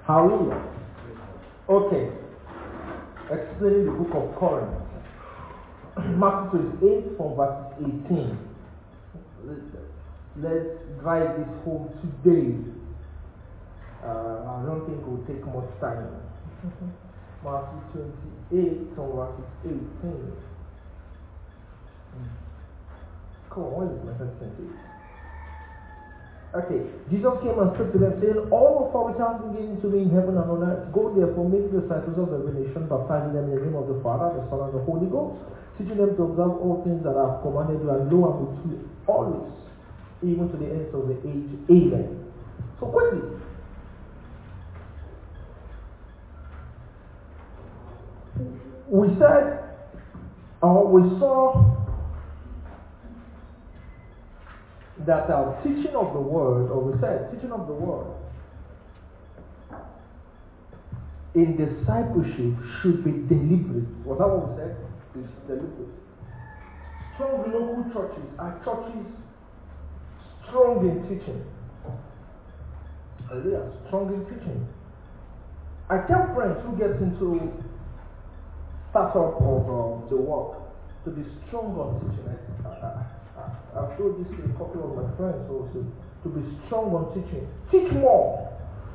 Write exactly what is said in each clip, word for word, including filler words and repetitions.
Hallelujah. Okay. Explaining the book of Corinth. Matthew twenty-eight from verse eighteen. Let's drive this home today. Uh, I don't think it will take much time. Matthew twenty-eight from verse eighteen. Come on, what is Matthew twenty-eight? Okay, Jesus came and spoke to them, saying, all authority has been given to me in heaven and on earth. Go therefore, make disciples of every nation, baptizing them in the name of the Father, the Son, and the Holy Ghost, teaching them to observe all things that I have commanded you, and lo, I'm with you always, even to the ends of the age. Amen. So quickly, we said, or we saw that our teaching of the word, or we said, teaching of the word in discipleship should be deliberate. Was that what we said? It's deliberate. Strong local churches are churches strong in teaching. They are strong in teaching. I tell friends who get into startup of uh, the work to be strong on teaching. I, I, I've showed this to a couple of my friends also, to be strong on teaching. Teach more.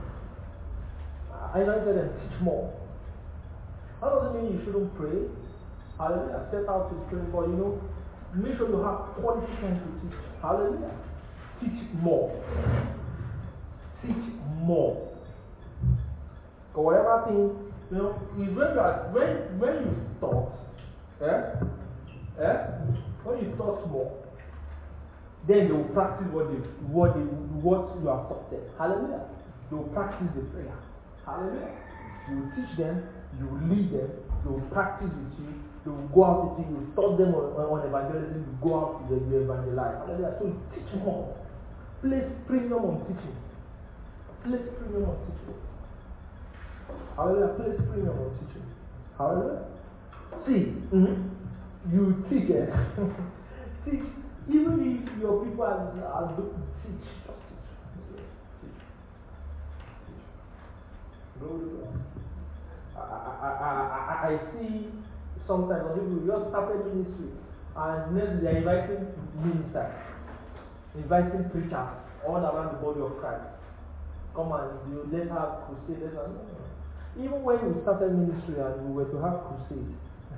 I like them teach more. That doesn't mean you shouldn't pray. Hallelujah. Set out to pray, but you know, make sure you have quality time to teach. Hallelujah. Teach more. Teach more. Or whatever thing, you know, is when you are, when when you taught, eh? Eh? When you taught more, then they will practice what they what they what you have taught them. Hallelujah. They will practice the prayer. Hallelujah. You will teach them, you will lead them, they will practice with you, they will go out with you, you will taught them on, on evangelism, you go out with them, you evangelize. Hallelujah. So teach more. Place premium on teaching. Place premium on teaching. Hallelujah. Place premium on teaching. Hallelujah. See, mm-hmm. you teach it. Teach. Even if your people are, are teach, just teach. Teach. Glory to God. I, I, I, I, I see sometimes when people just started ministry and next they are inviting ministers, inviting preachers all around the body of Christ. Come and you let's have crusade. Let's have, no, no. Even when we started ministry and we were to have crusade,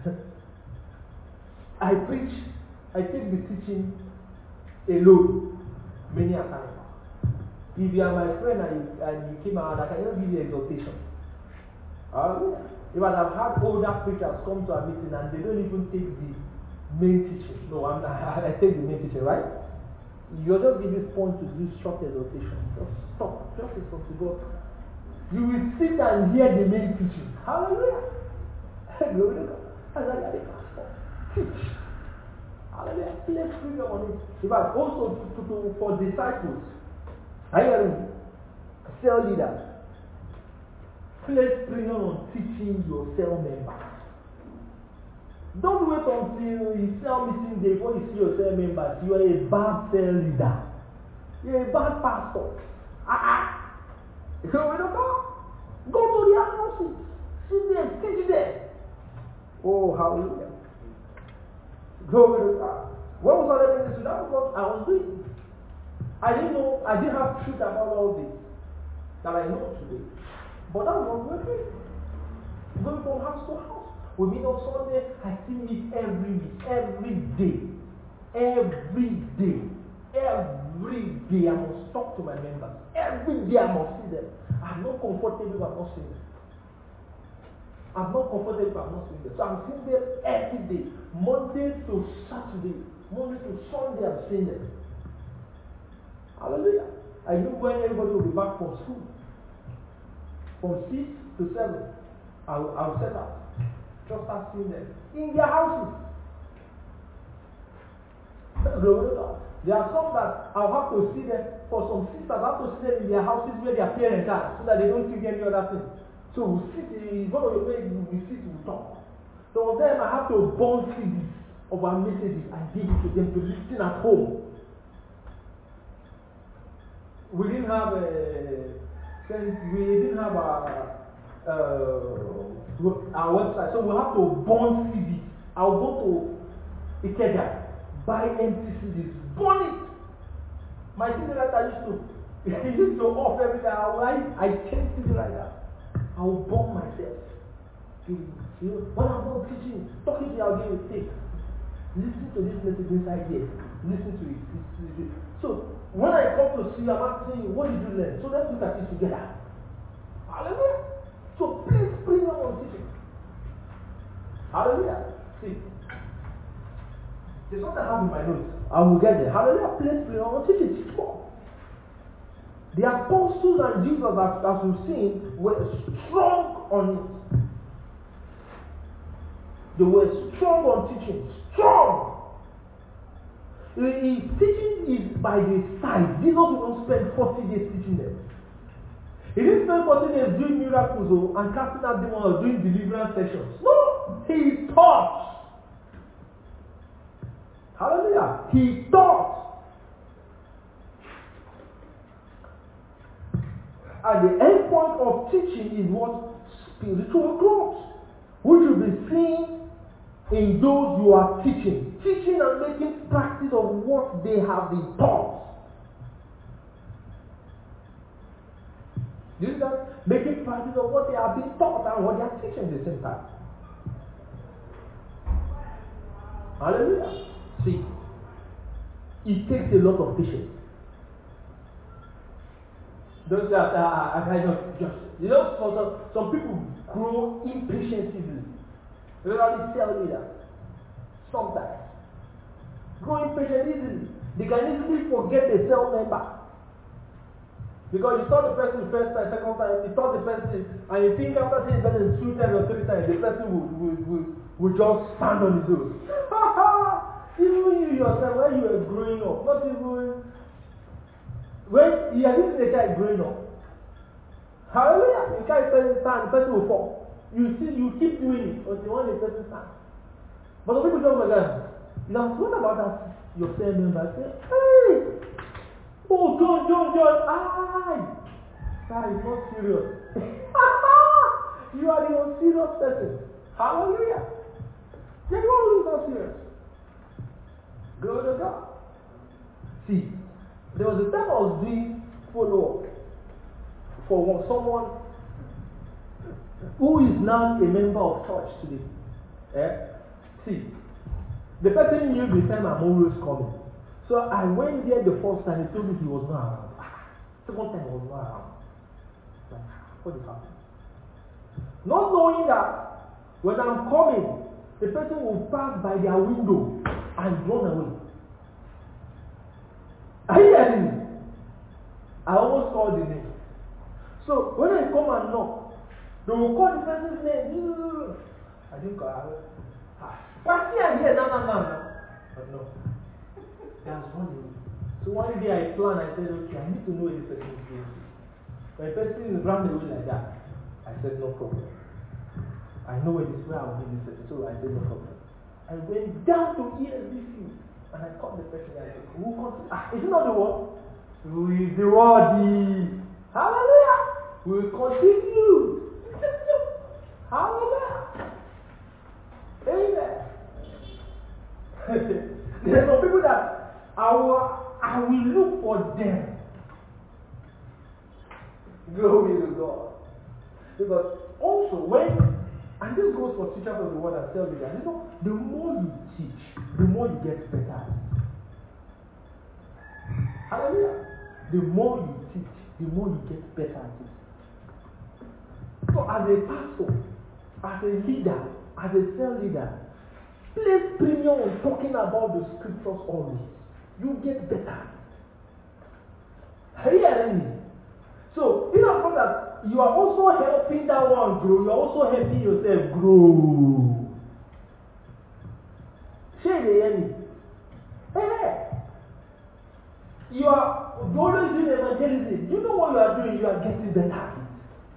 I preach. I take the teaching alone many a time. If you are my friend and you, and you came out, I cannot give you exhortation. Uh, if I have had older preachers come to a meeting and they don't even take the main teaching. No, I'm not, I take the main teaching, right? You're just giving point to do short exhortation. Just stop. Just listen to God. You will sit and hear the main teaching. Hallelujah. Glory to God. That's why you are the pastor. Teach. Hallelujah. Let's bring up on it. In fact, also to, to, to, for disciples, are you hearing me? Cell leaders, place premium on teaching your cell members. Don't wait until you cell meeting day before you see your cell members. You are a bad cell leader. You are a bad pastor. Ah ah. So we don't go. Go to their houses. See them. Teach them. Oh, hallelujah. Glory to God. When was I doing this? That was what I was doing. I didn't know, I didn't have truth about all this that I know today. But that was what we were doing. Going from house to house. We meet on Sunday, I still meet every week, every day. Every day. Every day I must talk to my members. Every day I must see them. I'm not comfortable if I'm not seeing them. I'm not comfortable if I'm not seeing them. So I'm seeing them every day. Monday to Saturday. Monday to Sunday I'm seeing them. Hallelujah. I know when everybody will be back from school. From six to seven. I'll, I'll set out. Just start seeing them. In their houses. Glory to God. There are some that I'll have to see them. For some sisters, I have to see them in their houses where their parents are. So that they don't think any other thing. So we sit, in one of your places, we sit, we talk. So then I have to burn C Ds of our messages and give it to them to listen at home. We didn't have a, since we didn't have our uh, our website, so we'll have to burn C Ds. I'll go to Ikeja, buy empty C Ds, burn it. My C D writer used to, he used to off every day. I, I change C D writer. I'll burn myself. You know, when I'm not teaching, talking to you, I'll give you a tape. Listen to this message inside here. Listen to it. Listen to it. So, when I come to see you, I'm asking you, what did you learn? So let's look at this together. Hallelujah. So, please bring them on teaching. Hallelujah. See. There's something I have in my notes. I will get there. Hallelujah. Please bring them on teaching. Teach more. The apostles and Jesus, as, as we've seen, were strong on it. They were strong on teaching. Strong! His teaching is by the side. Jesus will not spend forty days teaching them. He didn't spend forty days doing miracles or, and casting out demons or doing deliverance sessions. No! He taught. Hallelujah. He taught. And the end point of teaching is what? Spiritual growth, which will be seen in those you are teaching. Teaching and making practice of what they have been taught. You see that? Making practice of what they have been taught and what they are teaching at the same time. Hallelujah. See, it takes a lot of patience. Those that are, I kind of just, you know, for some, some people grow impatient easily. Really tell me that. Sometimes. Grow impatient easily. They can easily forget the cell member. Because you saw the person the first time, second time, you saw the person, and you think after seeing the person two times or three times, the person will, will, will, will just stand on his own. Even you yourself, when you were growing up, not even, when you are using the child growing up, hallelujah, you can't stand, the person will fall. You see, you keep doing it until one person stands. But the people don't forget. Now, what about that? Your cell member say, hey, oh, John, John, John, aye. That is not serious. You are the unserious person. Hallelujah. You're the one who is not serious. Glory to God. See, there was a time I was doing follow-up for someone who is now a member of church today. Eh? See, the person knew the time I'm always coming. So I went there the first time, he told me he was not around. Second time he was not around. Like, what is happening? Not knowing that when I'm coming, the person will pass by their window and run away. Are you hearing me? I almost called the name. So when I come and knock, they will call the person's name. I didn't call her. What's here? Here, no, no, no, no. But no. There's one day. So one day I planned, I said, okay, I need to know where this person is going to. When a person is run away like that, I said, no problem. I know where this where I will be this person, so I said, no problem. I went down to E S B C and I called the person and I said, who comes? Ah, is it not the one? Who is the one? Hallelujah! We will continue. Hallelujah. Amen. There are some people that I will, I will look for them. Glory to God. Because also when, and this goes for teachers of the word and self leaders, you know, the more you teach, the more you get better. Hallelujah. The more you teach, the more you get better at it. So as a pastor, as a leader, as a cell leader, place premium on talking about the scriptures always. You get better. Are you hearing me? So, in a way that you are also helping that one grow, you are also helping yourself grow. Share the enemy. Hey, you are always doing evangelism. You know what you are doing, you are getting better at it.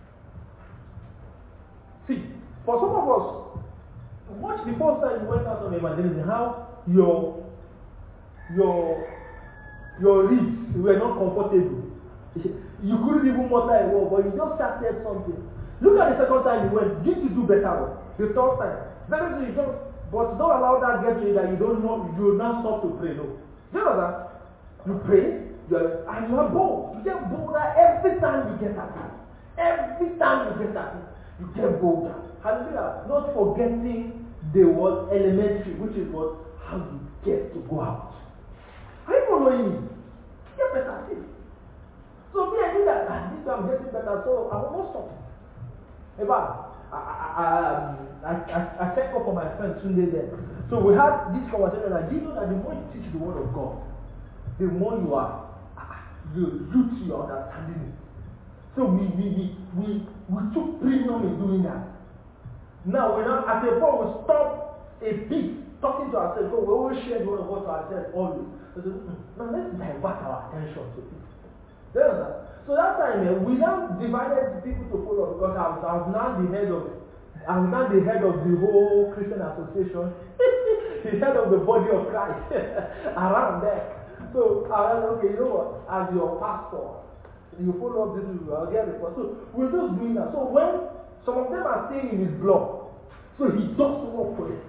See, for some of us, watch the first time you went out on evangelism, how your your your ribs were not comfortable. you couldn't even mutter a word, but you just started something. Look at the second time you went, did you do better? The third time. Very soon you don't, but don't allow that get to you that you don't know, you will not stop to pray. No. Do you know that? You pray, you are, and you are bold. You get bolder every time you get at it. Every time you get at it, you get bolder. Hallelujah. Not forgetting the word elementary, which is what how you get to go out. Are you following me? Get better at it. So me, I knew that ah, this I'm getting better, so I will not stop. Eba, I I I I I checked up on my friend Sunday there. So we had this conversation that you know that the more you teach the word of God, the more you are you you to your understanding it. So we we we we we took premium in doing that. Now we now at a point we stop a bit talking to ourselves, because we always share the word of God to ourselves always. So, now let's divert our attention to it. You understand? So that time eh, we now divided the people to follow because I was, I was now the head of I was now the head of the whole Christian association, the head of the body of Christ around there. So I was okay, you know what? As your pastor, you follow up this rule, I'll get it. So we're just doing that. So when some of them are staying in his block, so he does work for them.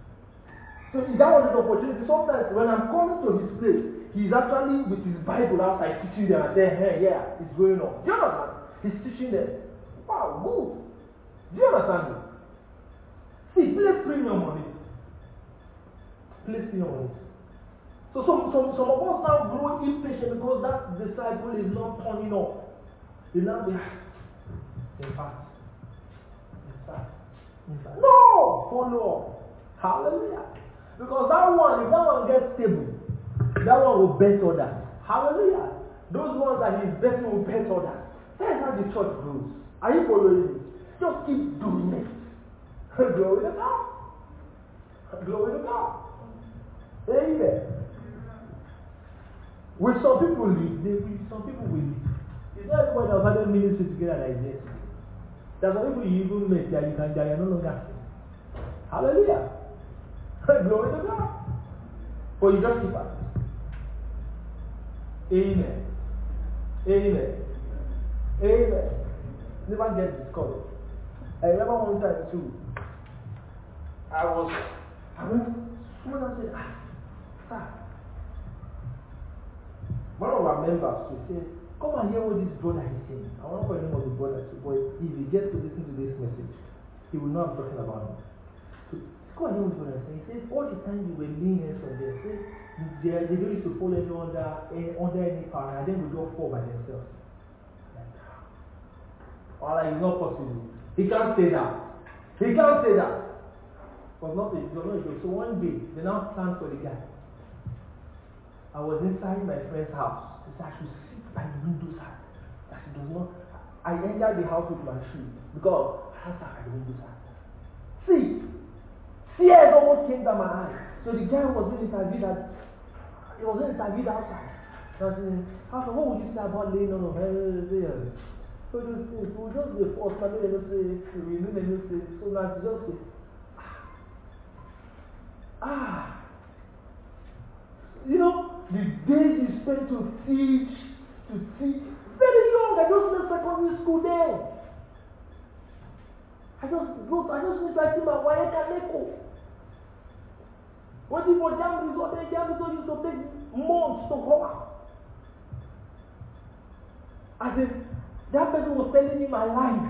So that was his opportunity. Sometimes when I'm coming to his place, he's actually with his Bible outside teaching them and saying, hey, yeah, it's going on. Do you understand? He's teaching them. Wow, good. Do you understand me? See, place premium on it. Place premium on it. So some, some, some of us now grow impatient because that disciple is not turning up. You now be, in fact, in fact, in fact. No! Follow up. Hallelujah. Because that one, if that one gets stable, that one will bet others. Hallelujah. Those ones that he's betting will bet others. That's how the church grows. Are you following me? Just keep doing it. Glory to God. Glory to God. Amen. With some people live, they will, some people will live. It's not everyone that have had a ministry together like this. There's some people you even met that you can die, you're no longer seen. Hallelujah. Glory to God. But you just keep at it. Amen. Amen. Amen. Never get discouraged. I remember one time too. I was, I went, someone said, ah, sir. One of our members will say, come and hear what this brother is saying. I won't call the name of the brother too, but if he gets to listen to this message, he will know I'm talking about him. So, come and hear what this brother is saying. He says, all the time you were laying hands on them, say, they, they don't used to fall any under, any, under any power, and then they don't fall by themselves. Like, or like, it's not possible. He can't say that. He can't say that. But not a joke. So one day, they now planned for the guy. I was inside my friend's house. He said I should sit by the window side. That she does not. I entered the house with my shoe because I sat by the window side. See, tears almost came down my eyes. So the guy was being interviewed at, he was being interviewed outside. So I said, what would you say about laying on of her? So those things, we just be forced. Maybe they don't say, we know they don't say. So now to just say, ah, you know, the days you spend to teach, to teach, very young. I just left secondary school then. I just wrote, I just finished writing my wife and echo. What if for jam is what they jam is used to take months to come out. As if that person was telling me my life.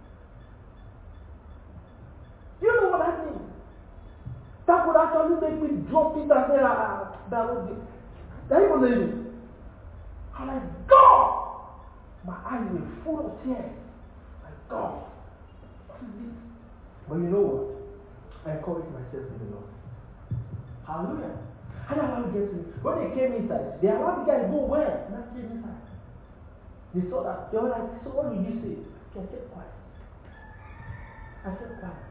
Do you know what that means? That would actually make me drop it and say, ah, that was it. That was it. I'm like, God! My eyes were full of tears. My God. What is this? But you know what? I encourage myself in the Lord. Hallelujah. How did I get to me? When they came inside, they allowed the guy to go where? And I came inside. They saw that. They were like, so what did you say? I kept quiet. I kept quiet.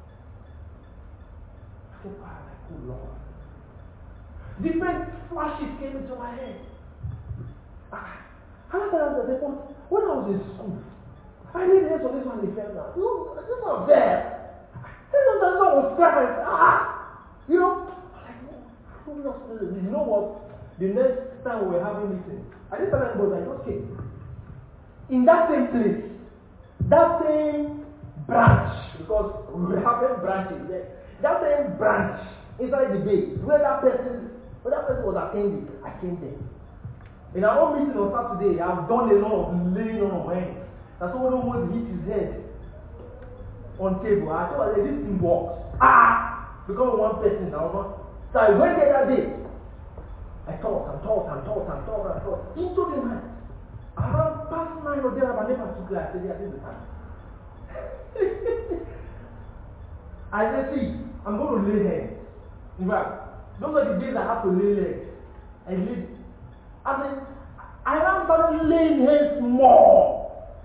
I kept quiet. Like, oh Lord. Different flashes came into my head. Ah. And I thought, when I was in school, I didn't hear some this one in the film now. No, this is not there. This one was crying. Ah! You know? I'm like, you know what? The next time we were having meetings, I didn't tell anybody, I just came. in that same place, that same branch, because we have branches there, that same branch inside the base where that person, where that person was attending, I came there. In our own meeting on Saturday, I've done a lot of laying on of hands. That someone almost hit his head on table. I thought, this thing works. Ah! Because one person now, so I went there that day. I thought and thought and thought and thought and thought. Into the night. Around past nine or there, I never took it. I said, yeah, this is the time. I said, see, I'm going to lay hands. In fact, those are the days I have to lay legs. I laid. I said, I am started laying hands more.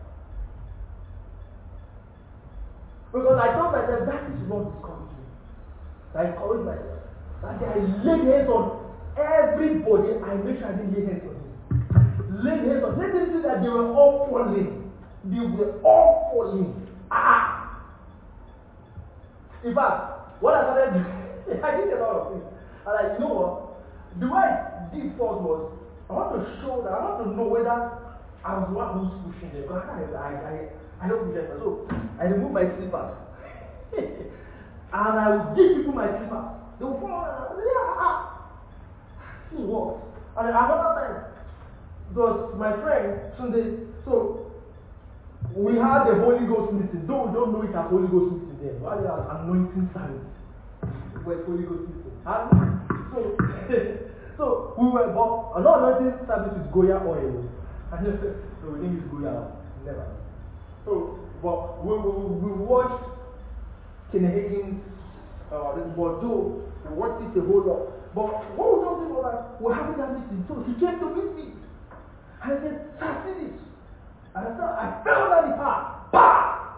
Because I thought myself, that is not discourage me. I encouraged myself. That day I laid hands on everybody. I made sure I didn't lay hands on him. Laid hands on. Let them see that they were all falling. They were all falling. Ah! In fact, what I started doing, I did a lot of things. And like, you know what? The way I did first was, I want to show that, I want to know whether I was the one who's pushing them. Because I, I, I, I don't push them. So I removed my slippers. And I would give people my slippers. They would fall and yeah, ah. See what? And another time, because my friend, Sunday, so we had the Holy Ghost meeting. Though we don't know it as Holy Ghost meeting then. We had an anointing service. With Holy Ghost meeting. And so, so we were, but another anointing service with Goya oil. And so we didn't use Goya. Never. So, but we, we, we watched Kenny Higgins, uh, Bordeaux, we watched it a whole lot. But what we don't think was that we're having that meeting. So he came to meet me. And I said, sir, see this. And I said, I fell on the car. Bah!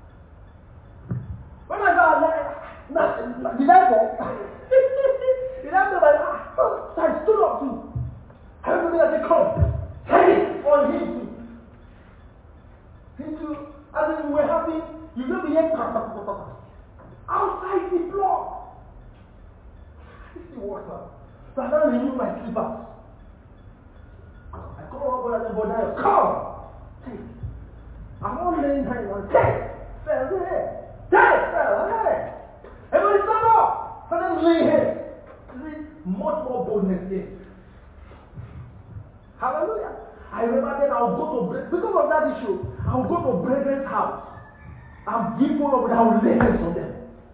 When I got like, nah, did I fall? Did I fall like, ah, so I stood up too. Everybody I said, come. Hey, on him too. Him too. And then we were having, you know the head outside the block. This thing works now. So I now remove my slippers. I call up and I said, come. Take. I'm all laying hands on take. Fell there. Take. Fell there. Everybody stand up. And then lay hands. Much more boldness here. Hallelujah. I remember then I would go to, because of that issue, I would go to brethren's house and give one of them, I would lay hands on them.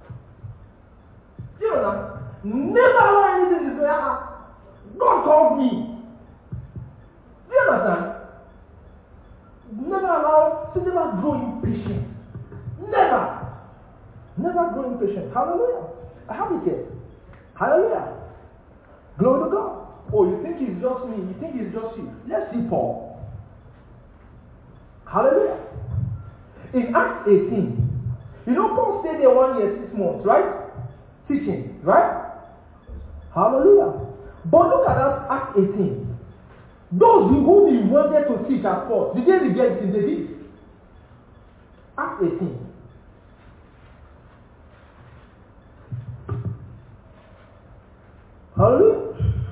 You know that? Never allow anything to say, ah, God called me. Do you understand? Never allow, so never grow impatient. Never. Never grow impatient. Hallelujah. I have it here. Hallelujah. Glory to God. Oh, you think it's just me? You think it's just you? Let's see Paul. Hallelujah. In Acts eighteen, you know Paul stayed there one year, six months, right? Teaching, right? Hallelujah. But look at that, Acts eighteen. Those whom he wanted to teach at first, did they reject him? They did. Acts eighteen. Hallelujah.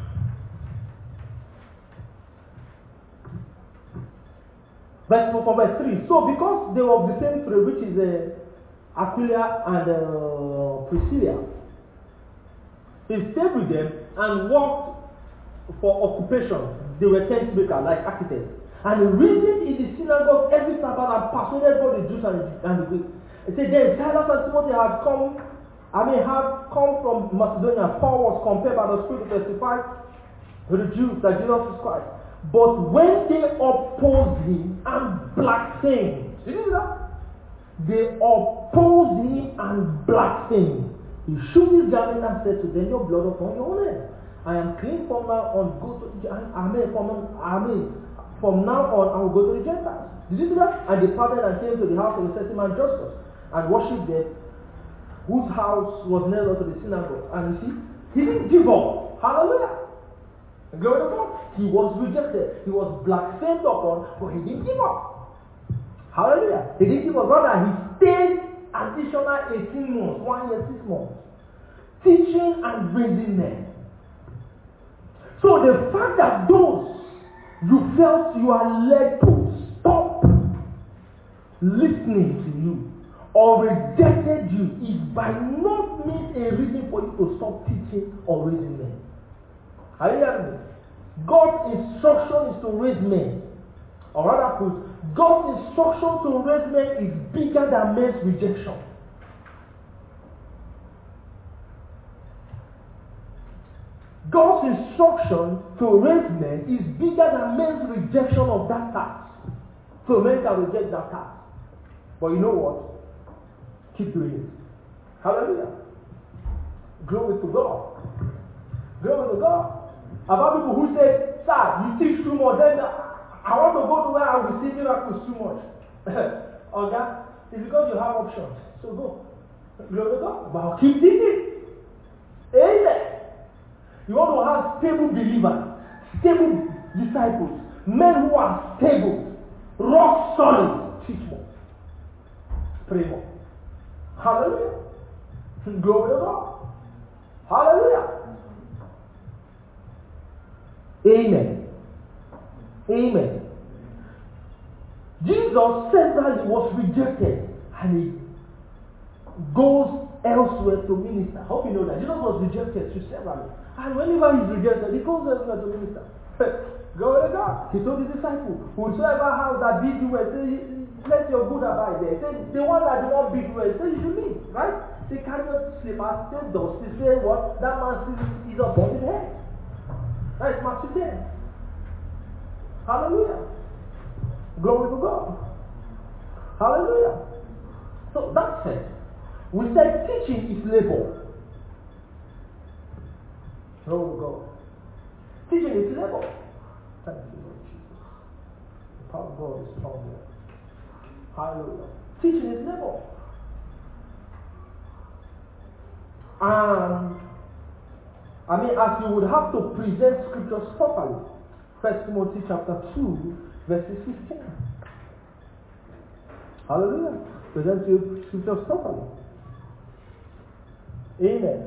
Verse from verse three. So because they were of the same tree, which is uh, Aquila and uh, Priscilla, he stayed with them and worked for occupation. They were tent makers, like architects. And he reasoned in the synagogue every Sabbath and persuaded both the Jews and the, and the Greeks. He said, then Silas and Timothy had come, I mean, had come from Macedonia. Paul was compelled by the Spirit to testify to the Jews that Jesus is Christ. But when they opposed him and blasphemed, did you see that? They opposed him and blasphemed. He shook his garment and said to them, your blood upon your own head. I am clean from now on. Go to the Amen. From Amen. From now on, I will go to the Gentiles. Did you see that? And departed and came to the house of the certain man Justus and worshipped there, whose house was nearer to the synagogue. And you see, he didn't give up. Hallelujah. Glory to God. He was rejected. He was blasphemed upon, but he didn't give up. Hallelujah. He didn't give up. Rather, he stayed additional eighteen months, one year, six months, teaching and raising men. So the fact that those you felt you are led to stop listening to you or rejected you is by no means a reason for you to stop teaching or raising men. Are you hearing me? God's instruction is to raise men. Or rather put, God's instruction to raise men is bigger than men's rejection. God's instruction to raise men is bigger than men's rejection of that task. So men can reject that task. But you know what? Keep doing it. Hallelujah. Glory to God. Glory to God. About people who say, sir, you teach too much. Then I want to go to where I will receive miracles too much. Okay? It's because you have options. So go. Glory to God. But keep teaching. Amen. You want to have stable believers, stable disciples, men who are stable, rock solid. Teach more. Pray more. Hallelujah. Glory to God. Hallelujah. Amen. Amen. Jesus said that he was rejected and he goes elsewhere to minister. Hope you know that. Jesus was rejected to several. And whenever he's rejected, he goes elsewhere to minister. Glory to God. He told his disciples, whosoever house that beat you well, say, let your good abide there. Say, the one that do not beat you well, say you should leave. Right? Say, carry your slippers, say dusty, say what? That man is a body head. That's Matthew ten. Hallelujah. Glory to God. Hallelujah. So that's it. We said teaching is labor. Glory to God. Teaching is labor. Thank you, Lord Jesus. The power of God is strong there. Hallelujah. Teaching is labor. And I mean, as you would have to present scriptures properly. First Timothy chapter two, verses fifteen. Hallelujah. Present your scriptures properly. Amen.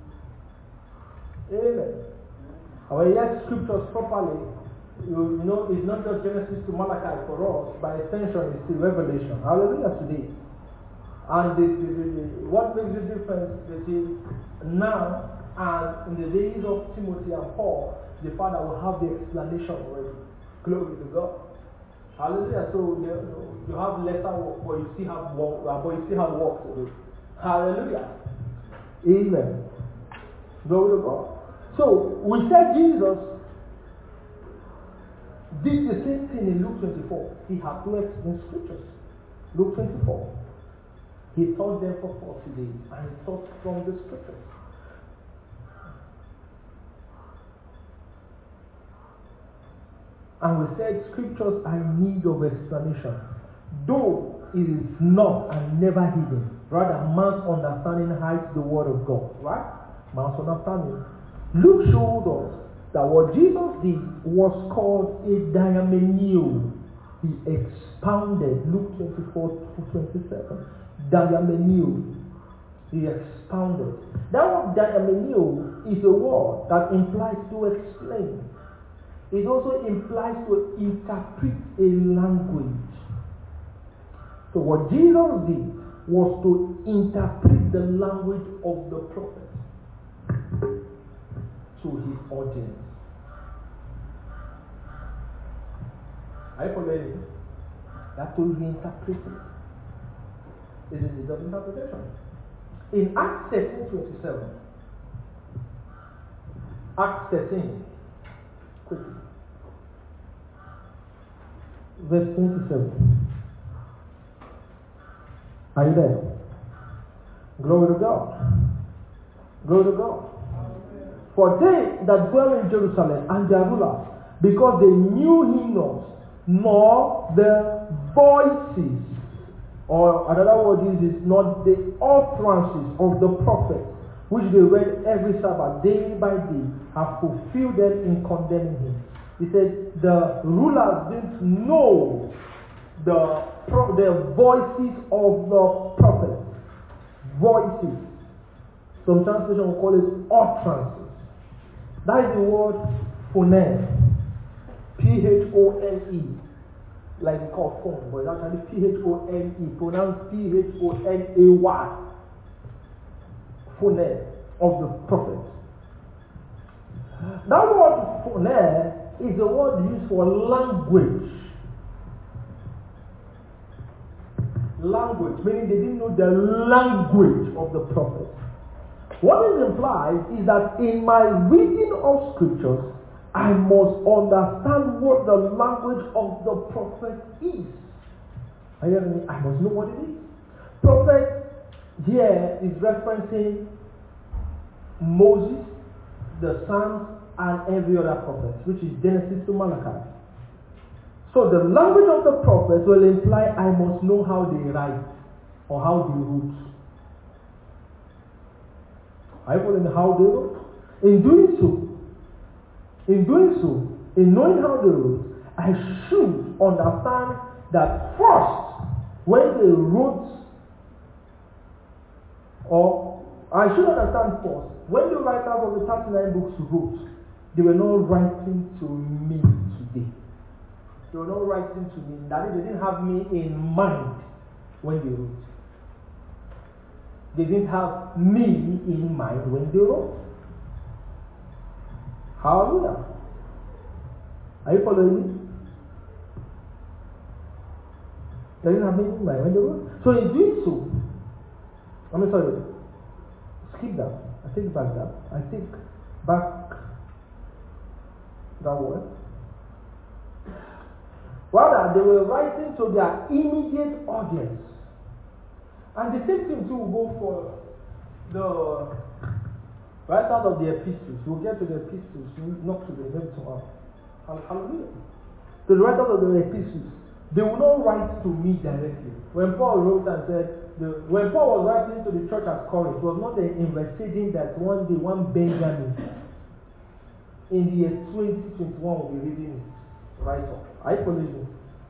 Amen. And when you hear scriptures properly, you, you know, it's not just Genesis to Malachi for us, by extension, it's still Revelation. Hallelujah today. And the, the, the, the, what makes the difference between now and in the days of Timothy and Paul, the Father will have the explanation already. Glory to God. Hallelujah. So you, you have lesser work, but you still have work, but you still have work to do. Hallelujah. Amen. Glory to God. So we said Jesus did the same thing in Luke twenty-four. He had to explain scriptures. Luke twenty-four. He taught them for forty days and he taught from the scriptures. And we said scriptures are in need of explanation, though it is not and never hidden. Rather, man's understanding hides the word of God. Right? Man's understanding. Luke showed us that what Jesus did was called a diamenio. He expounded. Luke twenty-four to twenty-seven. Diamenio. He expounded. That word diamenio is a word that implies to explain. It also implies to interpret a language. So what Jesus did was to interpret the language of the prophet to his audience. Are you following? That will be interpreted. It is the interpretation. In Acts thirteen twenty-seven, Acts thirteen, quickly, verse twenty-seven. Are you there? Glory to God. Glory to God. For they that dwell in Jerusalem and their rulers, because they knew him not, nor the voices, or another word is, is not the utterances of the prophets, which they read every Sabbath, day by day, have fulfilled them in condemning him. He said the rulers didn't know the, the voices of the prophets. Voices. Some translation will call it utterances. That is the word phoneme. P H O N E. like we call phone, but it's actually P H O N E, pronounced P H O N A Y. Phone of the prophet. That word phone is a word used for language. Language, meaning they didn't know the language of the prophet. What is implied is that in my reading of scriptures, I must understand what the language of the prophet is. Are you hearing me? I must know what it is. Prophet here is referencing Moses, the Psalms, and every other prophet, which is Genesis to Malachi. So the language of the prophet will imply I must know how they write or how they wrote. I will know how they wrote. In doing so, in doing so, in knowing how they wrote, I should understand that first, when they wrote, or I should understand first, when the writers of the thirty-nine books wrote, they were not writing to me today. They were not writing to me. That is, they didn't have me in mind when they wrote. They didn't have me in mind when they wrote. Hallelujah. Are you following me? They didn't have me in mind when they wrote. So in doing so, I'm sorry, skip that. I take back that. I take back that word. Rather, they were writing to their immediate audience. And the same thing too will go for the writers of the epistles. We'll get to the epistles, not today, maybe tomorrow. Hallelujah. The writers of the epistles, they will not write to me directly. When Paul wrote and said, the, when Paul was writing to the church at Corinth, it was not in envisaging that one day one Benjamin in the year twenty twenty-one will be reading it. Right up. I follow you.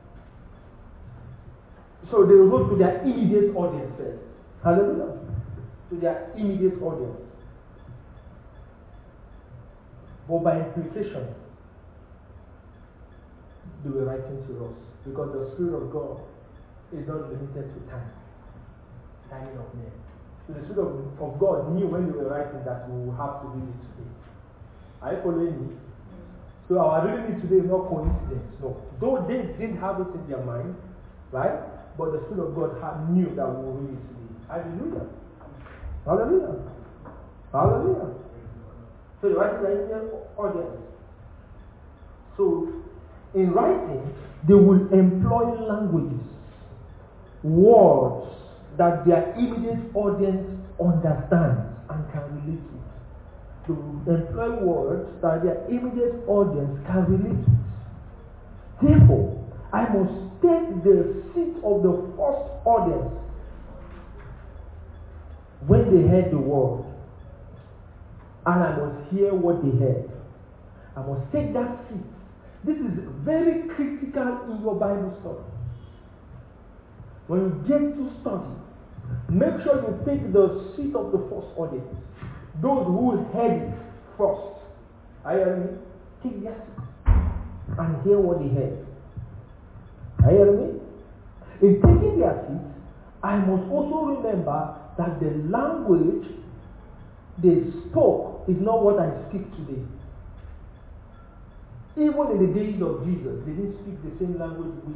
So they wrote to their immediate audience first. Hallelujah. To their immediate audience. But by implication, they were writing to us. Because the Spirit of God is not limited to time. Timing of men. So the Spirit of, of God knew when they were writing that we will have to read it today. Are you following me? So our reading it today is not coincidence. No. Though they didn't have it in their mind, right? But the Spirit of God had, knew that we will read it today. Hallelujah. Hallelujah. Hallelujah. So the writing is an audience. So in writing, they will employ languages, words that their immediate audience understands and can relate to. To employ words that their immediate audience can relate to. Therefore, I must take the seat of the first audience when they heard the word, and I must hear what they heard. I must take that seat. This is very critical in your Bible study. When you get to study, make sure you take the seat of the first audience. Those who heard it first. Are you hearing me? Take their seat and hear what they heard. Are you hearing me? In taking their seat, I must also remember that the language they spoke is not what I speak today. Even in the days of Jesus, they didn't speak the same language with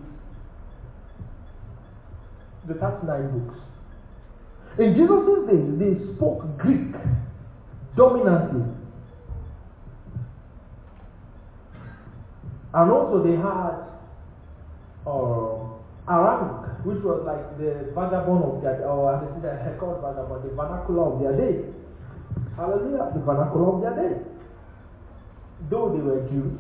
the thirty-nine books. In Jesus' days, they spoke Greek dominantly. And also they had uh, Aramaic, which was like the vagabond of their, or as they called vagabond, the vernacular of their day. Hallelujah, the vernacular of their day. Though they were Jews,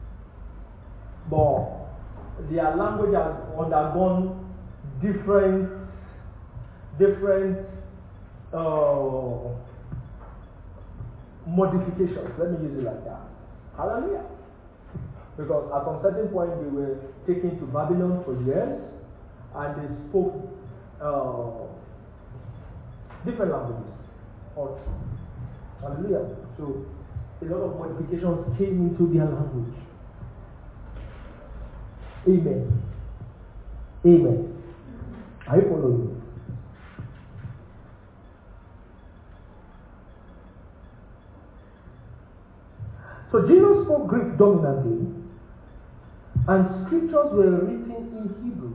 but their language has undergone different, different uh, modifications. Let me use it like that. Hallelujah. Because at some certain point they were taken to Babylon for years, and they spoke uh, different languages. Hallelujah. So a lot of modifications came into their language. Amen. Amen. Are you following me? So Jesus spoke Greek dominantly, and scriptures were written in Hebrew.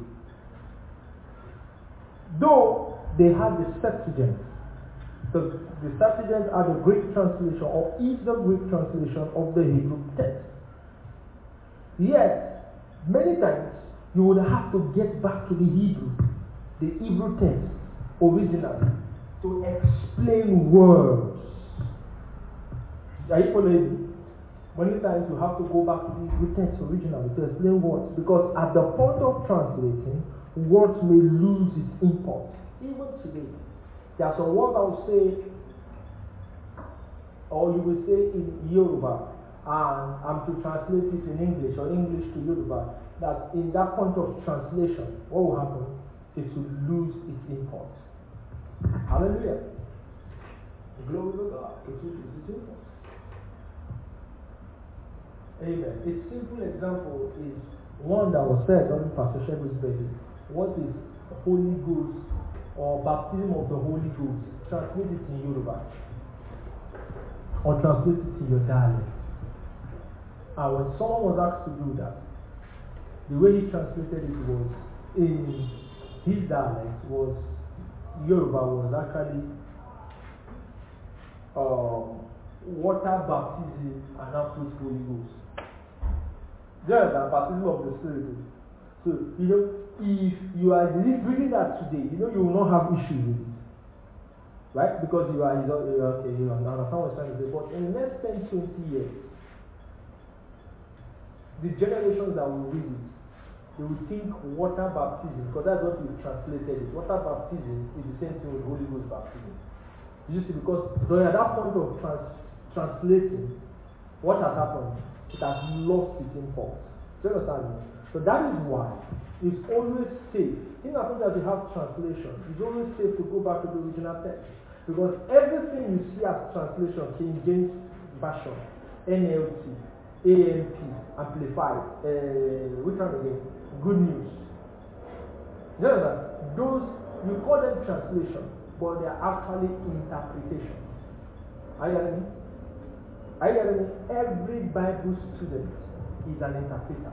Though they had the Septuagint. The, the Septuagint are the Greek translation, or is the Greek translation of the Hebrew text. Yet, many times, you would have to get back to the Hebrew, the Hebrew text, originally, to explain words. Are you following me? Many times you have to go back to the Hebrew text originally to explain words, because at the point of translating, words may lose its import. Even today, there are some words I will say, or you will say in Yoruba, and I'm to translate it in English, or English to Yoruba, that in that point of translation, what will happen? It will lose its import. Hallelujah. Glory to God. It will lose its import. Amen. A simple example is one that was said during Pastor Shebu's birthday. What is Holy Ghost or baptism of the Holy Ghost? Translate it in Yoruba. Or translate it in your dialect. And when someone was asked to do that, the way he translated it was, in his dialect, was Yoruba was actually um, water baptism and now put Holy Ghost. Just the baptism of the Spirit. So, you know, if you are reading that today, you know you will not have issues with it. Right? Because you are, you are, you are, you are understand what I'm trying to say. But in the next ten, twenty years, the generations that will read it, they will think water baptism, because that's what we translated it. Water baptism is the same thing with Holy Ghost baptism. You see, because so at that point of trans, translating, what has happened? It has lost its import. Do you understand me? So that is why it's always safe. In as much as you have translation, it's always safe to go back to the original text. Because everything you see as translation, King James Version, N L T, A M P, Amplified, uh, which one again? Good News. You know that? Those, you call them translation, but they are actually interpretation. Are you getting me? Are you getting me? Every Bible student is an interpreter.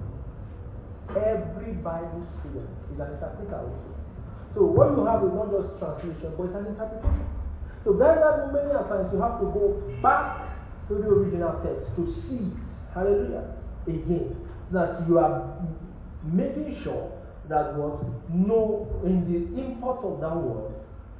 Every Bible student is an interpreter also. So what you have is not just translation, but it's an interpretation. So very many times you have to go back to the original text to see, hallelujah, again, that you are making sure that what no in the import of that word,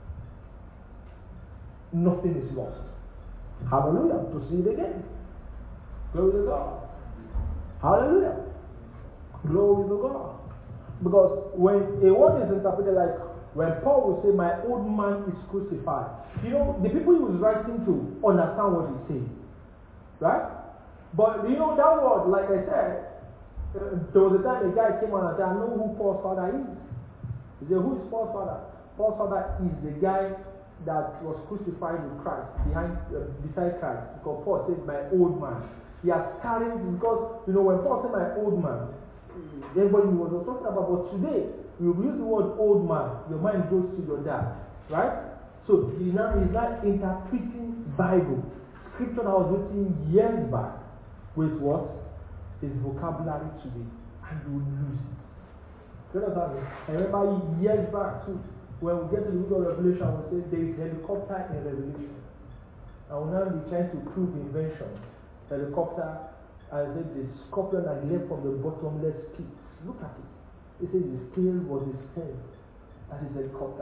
nothing is lost. Hallelujah. To see it again. Glory to God. Hallelujah. Glory to God. Because when a word is interpreted, like when Paul will say, my old man is crucified, you know, the people he was writing to understand what he's saying. Right? But you know that word, like I said, uh, there was a time a guy came on and said, I know who Paul's father is. He said, who is Paul's father? Paul's father is the guy that was crucified with Christ, behind, uh, beside Christ. Because Paul said, my old man. He has carried, because, you know, when Paul said, my old man, everybody was talking about, but today, you use the word old man, your mind goes to your dad. Right? So, he's now, he's now interpreting Bible. Scripture that was written years back with what? His vocabulary today. And you will lose it. You understand me? I remember years back too, when we get to the book of Revelation, we say there is helicopter in Revelation. I will now be trying to prove invention. Helicopter, I said the scorpion that left from the bottomless pit. Look at it. It says his tail was his fin. That is helicopter.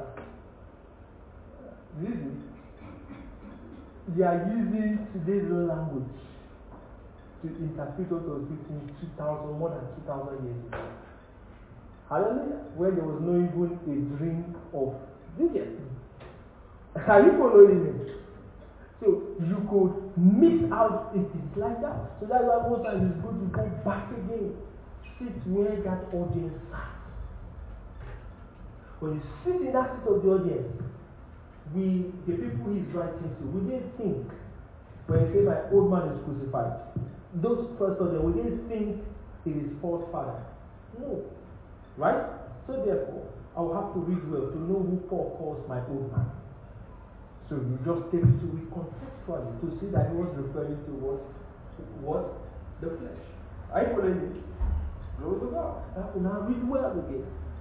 Really? They are using today's language to interpret what was written two thousand, more than two thousand years ago. Hallelujah. Where there was no even a drink of vegan. Are you following me? So you could miss out if it's like that. So that's why most times it's good to go back again. Sit where that audience sat. When you sit in that seat of the audience, we, the people he's writing to, we didn't think, when he said my old man is crucified, those first of them, we didn't think it is Paul's father. No. Right? So therefore, I will have to read well to know who Paul calls my old man. So you just take it to read contextually to see that he was referring to what? What? The flesh. Are you following me? Glory to God. I have to now read well again.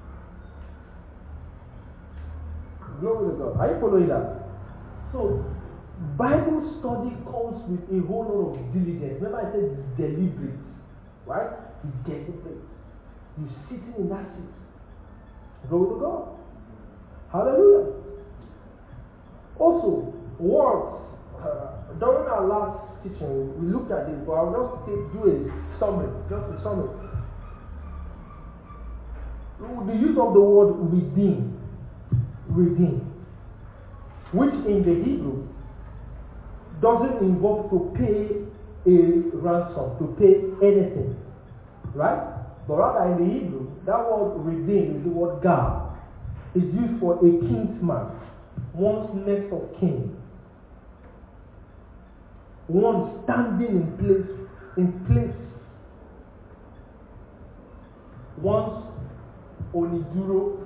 Glory to God. Are you following that? So, Bible study comes with a whole lot of diligence. Remember I said it's deliberate. Right? It's deliberate. You're sitting in that seat. Glory to God. Hallelujah. Also, words. Uh, during our last teaching, we looked at it, but I'll just take, do a summary. Just a summary. The use of the word redeem. Redeem. Which in the Hebrew doesn't involve to pay a ransom, to pay anything. Right? But rather in the Hebrew, that word redeem is the word gar. It's used for a kinsman, one's next of kin. One standing in place, in place. One's oniduro.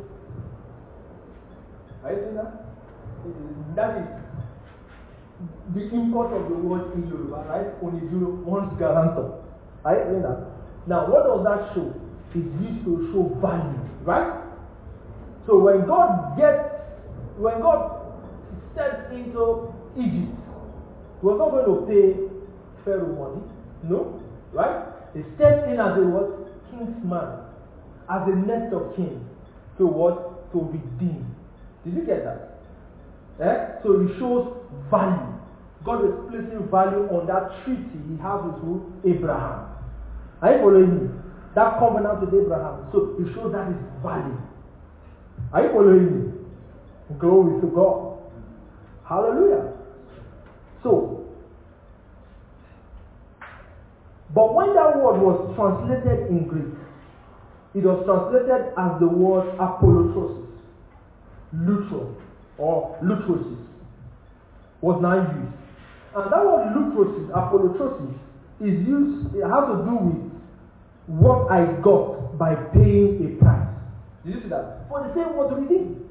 Are you seeing that? That is the import of the word in Yoruba, right? Oniduro, one's guarantor. Are you seeing that? Now, what does that show? It's used to show value, right? So when God gets, when God steps into Egypt, he was not going to pay Pharaoh money, no, right? He steps in as a what? Kinsman, as a next of kin, to what? To redeem. Did you get that? Eh? So he shows value. God is placing value on that treaty he has with who? Abraham. Are you following me? That covenant with Abraham. So he shows that is value. Are you following me? Glory to God. Hallelujah. So, but when that word was translated in Greek, it was translated as the word apolutrosis, lutro, or lutrosis, was now used. And that word lutrosis, apolutrosis, is used, it has to do with what I got by paying a price. Did you see that? For the same word redeem.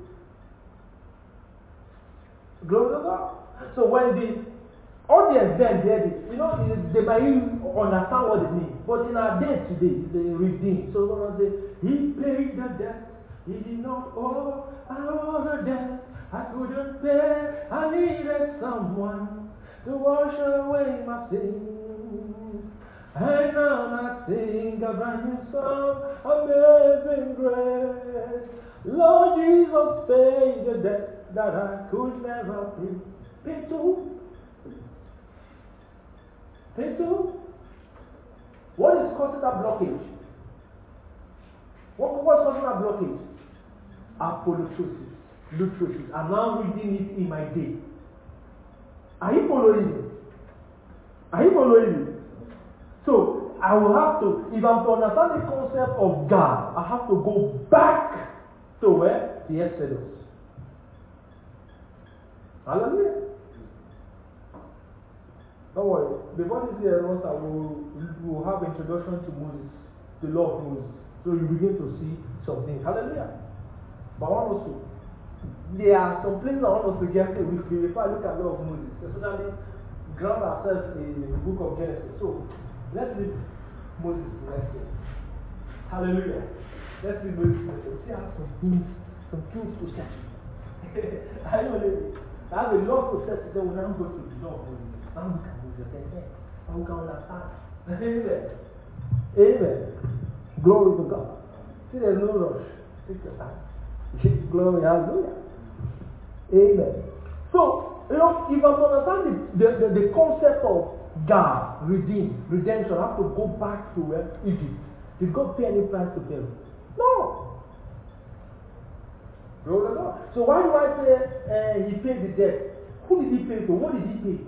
Glory to God. So when the audience then heard it, you know, they might understand what it means. But in our day today, they redeem. So when I say, he paid the debt, he did not owe, I owe the debt, I couldn't pay, I needed someone to wash away my sins. And now I sing a brand new song, Amazing Grace. Lord Jesus paid the debt that I could never pay. Pay to? Pay to? What is causing that blockage? What was causing that blockage? Apolutrosis, lutrosis. I'm now reading it in my day. Are you following me? Are you following me? So, I will have to, if I'm to understand the concept of God, I have to go back to where? The Exodus. Hallelujah. Don't worry. Before this year, we will have introduction to Moses, the law of Moses. So you begin to see something. Hallelujah. But I want us to, there are some places I want us to get to before I look at the law of Moses, especially ground ourselves in the book of Genesis. So, let's read Moses next year. Hallelujah. Let's read Moses next year. See how some things, some things to set. I know I have a lot to set today when I'm going to the law of Moses. I'm going to Moses. I'm going to understand. Amen. Amen. Glory to God. See, there's no rush. Take your time. Glory, hallelujah. Amen. So, you know, if I'm to understand the, the, the concept of God, redeem, redemption, I have to go back to uh, Egypt. Did God pay any price to Pharaoh? No. Glory to God. So why do I say uh, he paid the debt? Who did he pay to? What did he pay?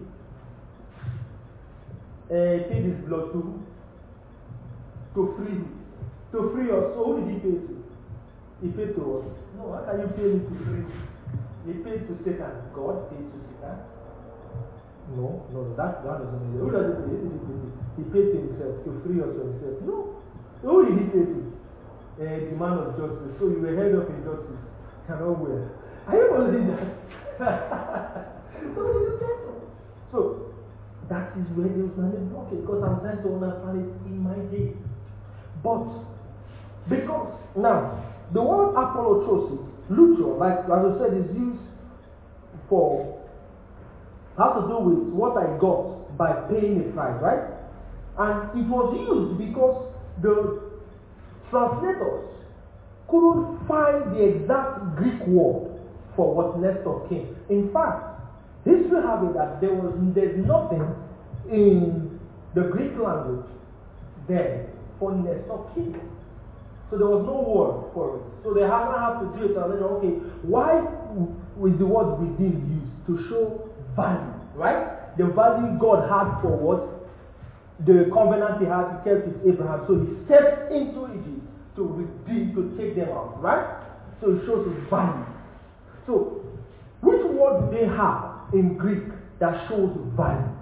Uh, he paid his blood to to free to free us. So who did he pay to? He paid to us. No, how can you pay me to free? He paid to Satan. God paid to Satan. No, no, that, that doesn't mean it. Who does he pay? He paid to himself to free us from himself. No. So who did he pay to? a demand of justice. So you were head of injustice. Cannot wear. Are you believing that? So it is gentle. So that is where there was nothing blocking, because I'm trying to understand it in my day. But because now the word apollotrosis, lucho, like as I said, is used for has to do with what I got by paying a price, right? And it was used because the translators couldn't find the exact Greek word for what Nestor came. In fact, history have it that there was there's nothing in the Greek language then for Nestor king. So there was no word for it. So they haven't had to do it and then, okay, why was the word redeemed used? To show value, right? The value God had for what? The covenant he had, he kept with Abraham. So he stepped into Egypt to redeem, to take them out, right? So it shows his value. So, which word do they have in Greek that shows value?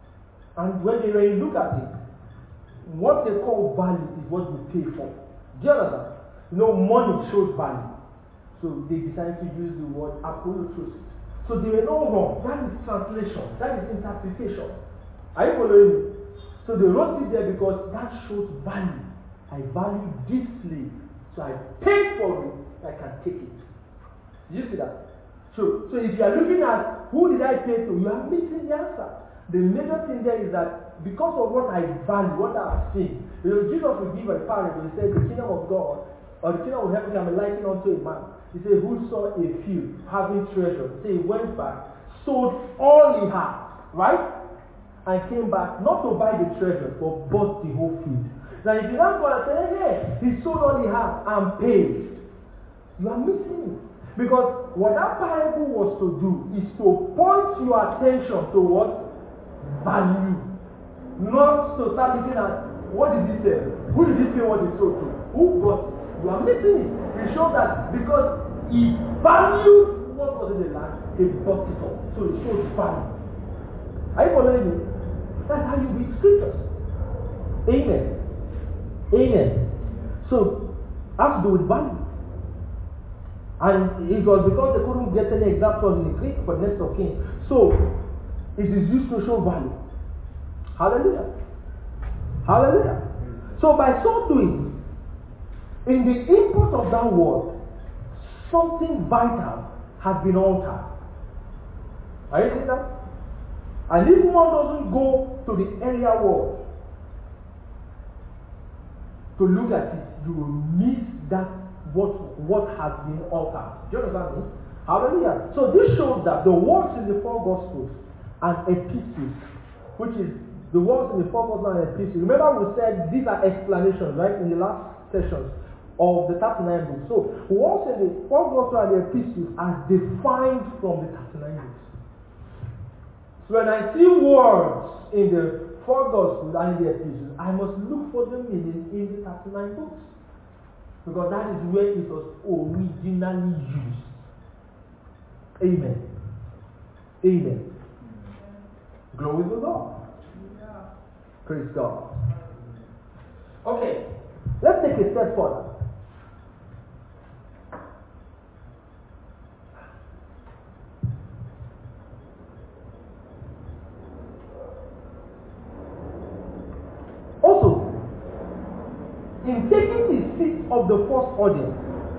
And when they really look at it, what they call value is what we pay for. Do you understand? You know, money shows value. So they decided to use the word apollotrosis. So they were not wrong. That is translation. That is interpretation. Are you following me? So they wrote it there because that shows value. I value this slave. So I paid for it. I can take it. Do you see that? So, so if you are looking at who did I pay to, you are missing the answer. The major thing there is that because of what I value, what I have seen, you know, Jesus will give a parable. He said, the kingdom of God, or the kingdom of heaven can be likened unto a man. He said, who saw a field having treasure. He said, he went back, sold all he had, right? And came back, not to buy the treasure, but bought the whole field. Now if you now go and say, hey, he sold all he had and paid, you are missing it. Because what that parable was to do is to point your attention to what? Value. Not to start looking at what did he sell? Who did he pay what he sold to? Who got it? You are missing it. It shows that because he valued what was in the land, he bought it up. So it shows value. Are you following me? That's how you read scriptures. Amen. Amen. So, has to do with value. And it was because they couldn't get any exact words in the Greek for Nestor king. So, it is used to show value. Hallelujah. Hallelujah. So, by so doing, in the input of that word, something vital has been altered. Are you seeing that? And if one doesn't go to the earlier word to look at it, you will miss that what what has been altered. Do you understand me? Hallelujah. So this shows that the words in the four gospels and epistles, which is the words in the four gospels and epistles. Remember we said these are explanations, right, in the last sessions of the thirty-nine books. So words in the four gospels and the epistles are defined from the thirty-nine books. So when I see words in the four gospels and in the epistles, I must look for the meaning in the thirty-nine books. Because that is where it was originally used. Amen. Amen. Glory to God. Praise God. Okay, let's take a step further. Also, in taking the seat of the first audience,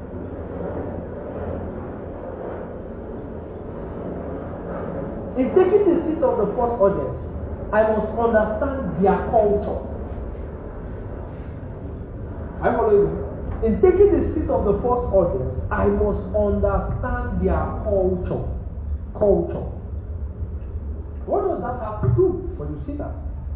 in taking the seat of the first audience, I must understand their culture. I follow you. In taking the seat of the first audience, I must understand their culture. Culture. What does that have to do when you see that?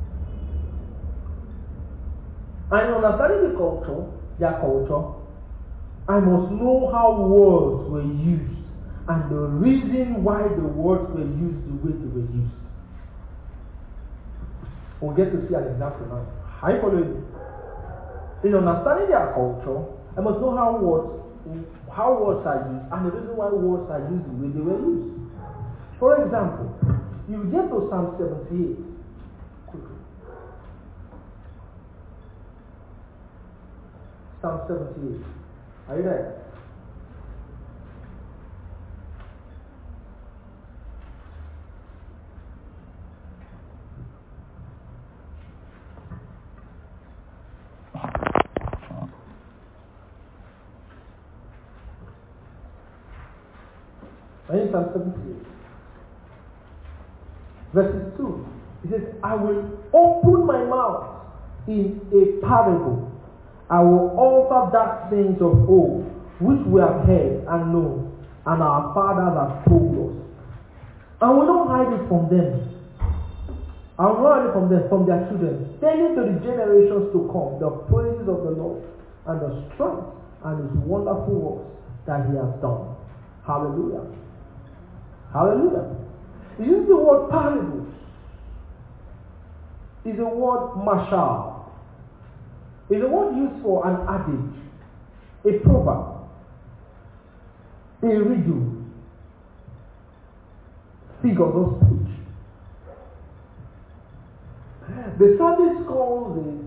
And in understanding the culture, their culture, I must know how words were used and the reason why the words were used the way they were used. We'll get to see an example now. I follow you. In understanding their culture, I must know how words, how words are used and the reason why words are used the way they were used. For example, you get to Psalm seventy-eight. Quickly. Psalm seventy-eight. Are you there? In Psalm seventy-eight, verses two, it says, I will open my mouth in a parable. I will offer that things of old, which we have heard and known, and our fathers have told us. And we don't hide it from them. And we don't hide it from them, from their children, telling to the generations to come the praises of the Lord and the strength and his wonderful works that he has done. Hallelujah. Hallelujah. It uses the word parables. Is a word mashal. Is a word used for an adage, a proverb, a riddle, figures of speech. The psalmist calls it,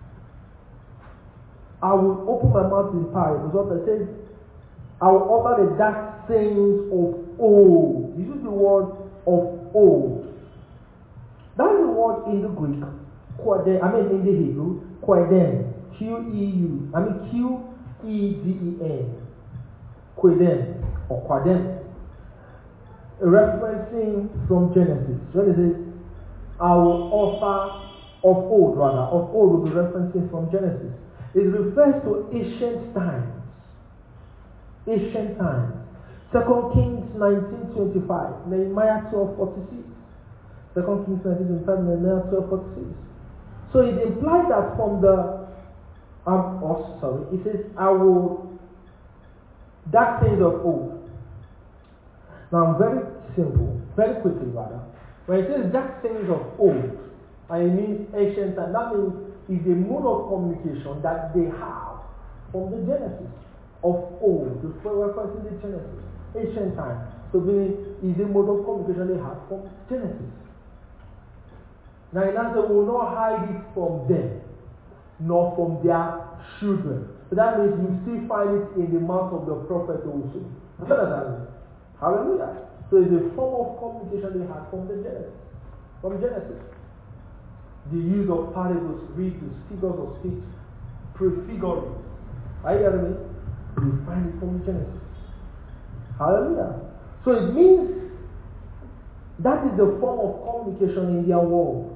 I will open my mouth in parables. What it says, I will offer the dark sayings of old. He uses the word of old. That is the word in the Greek, I mean in the Hebrew, quaden, Q E U, I mean Q E D E N, quaden or quaden, referencing from Genesis. When it says, I will offer of old, rather, of old will be referencing from Genesis. It refers to ancient times. Ancient times. Second Kings nineteen twenty-five, Nehemiah twelve forty-six. Second Kings nineteen twenty-five, Nehemiah twelve forty-six. So it implies that from the um, oh, sorry, it says, I will that things of old. Now very simple, very quickly rather. When it says that things of old, and it means ancient time, that means it's a mode of communication that they have from the Genesis of old, before referencing the Genesis, ancient time. So meaning is a mode of communication they have from Genesis. Now in answer, we will not hide it from them, nor from their children. So that means you still find it in the mouth of the prophet also. That's what that means. Hallelujah. So it's a form of communication they had from the Genesis. From Genesis. The use of parables, riddles, figures of speech, prefiguring. Are you getting me? We find it from Genesis. Hallelujah. So it means that is the form of communication in their world.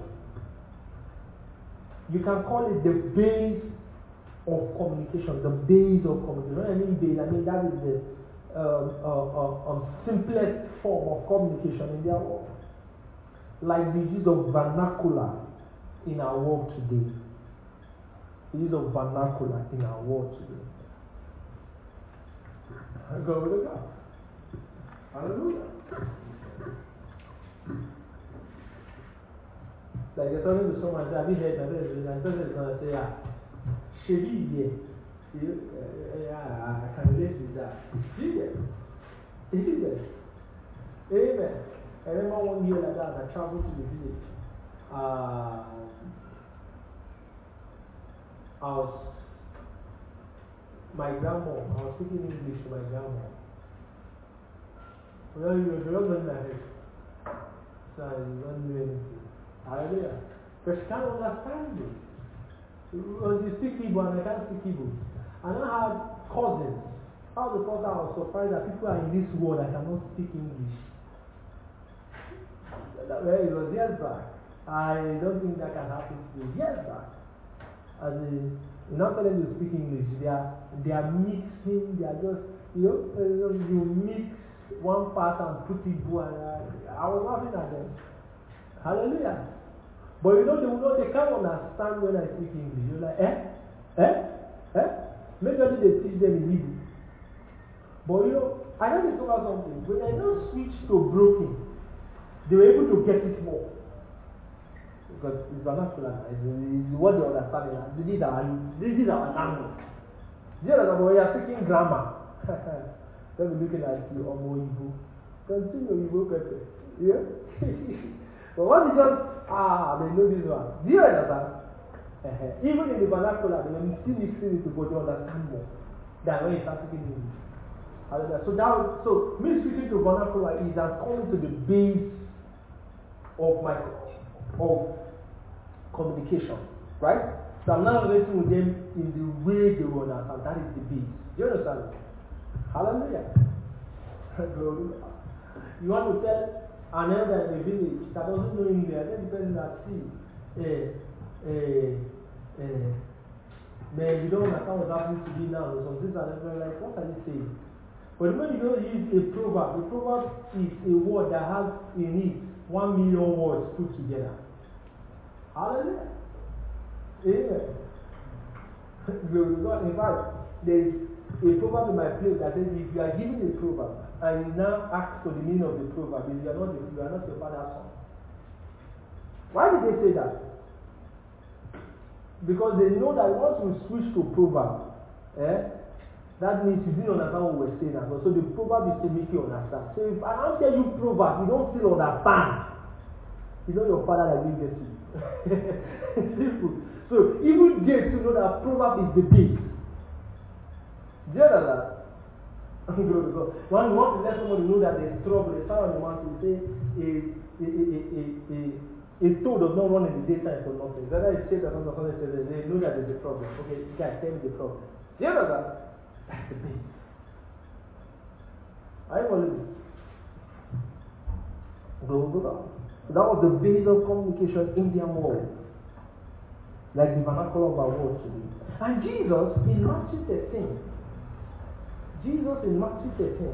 You can call it the base of communication, the base of communication. When I mean base, I mean that is the uh, uh, uh, um, simplest form of communication in their world. Like the use of vernacular in our world today. The use of vernacular in our world today. Glory to God. Hallelujah. Like you're talking to someone, have you heard of it? And the person is going to say, yeah, Shebi, yeah, I can relate with that. See that? See that? Amen. I remember one year like that, I traveled to the village. Uh, I was, my grandma, I was speaking English to my grandma. Well, you were not in my head. So I don't do anything. Hallelujah. But she can't understand me. When you speak Hebrew and I can't speak Hebrew. And I had cousins. All the first I was surprised that people are in this world that cannot speak English. Well, it was years back. I don't think that can happen to you. Years back. As in, you're not telling them to speak English. They are, they are mixing, they are just, you know, you mix one part and put it go and uh, I was laughing at them. Hallelujah. But you know, they, you know, they can't understand when I speak English. You're like, eh? Eh? Eh? Maybe they teach them in Hebrew. But you know, I know they talk about something. When I now switch to broken, they were able to get it more. Because it's vernacular. It's, it's what they understand. This is our, this is our language. The other one, we are speaking grammar. They'll be looking at you, Omo Igbo. Continue Igbo Pepe. Yeah? But what is just, ah, they know this one. Do you understand? Uh-huh. Even in the vernacular, they are still mixing it to go to understand more. than when you start speaking English. Hallelujah. So now, so me speaking to vernacular is I'm coming to the base of my of communication, right? So I'm now relating with them in the way they will understand. That is the base. Do you understand? Hallelujah. You want to tell an elder in the village that doesn't know English, and then the person that see, eh, eh, eh, man, you don't understand what's happening to me now. Some things are like, what are you saying? But when you don't use a proverb, a proverb is a word that has in it one million words put together. Hallelujah. Amen. In fact, there is a proverb in my place that says if you are given a proverb and you now ask for the meaning of the proverb, if you are not, you are not your father's son. Why did they say that? Because they know that once we switch to proverb, eh, that means you didn't understand what we're saying as well. So the proverb is to make you understand. So if I don't tell you proverb, you don't still understand. You know your father that didn't get you. Simple. So even they to know that proverb is the base. Do you understand? When you want to let somebody know that there's trouble, the sound of the mountain say a a a a a a toad does not run in the daytime for nothing. Whether it's said that something says they know that there's a problem. Okay, guys, tell me the problem. Do you understand? That's the base. I believe it. Go to that. So that was the base of communication in their world. Like the vernacular of our world today. And Jesus in Matthew thirteen. Jesus in Matthew thirteen.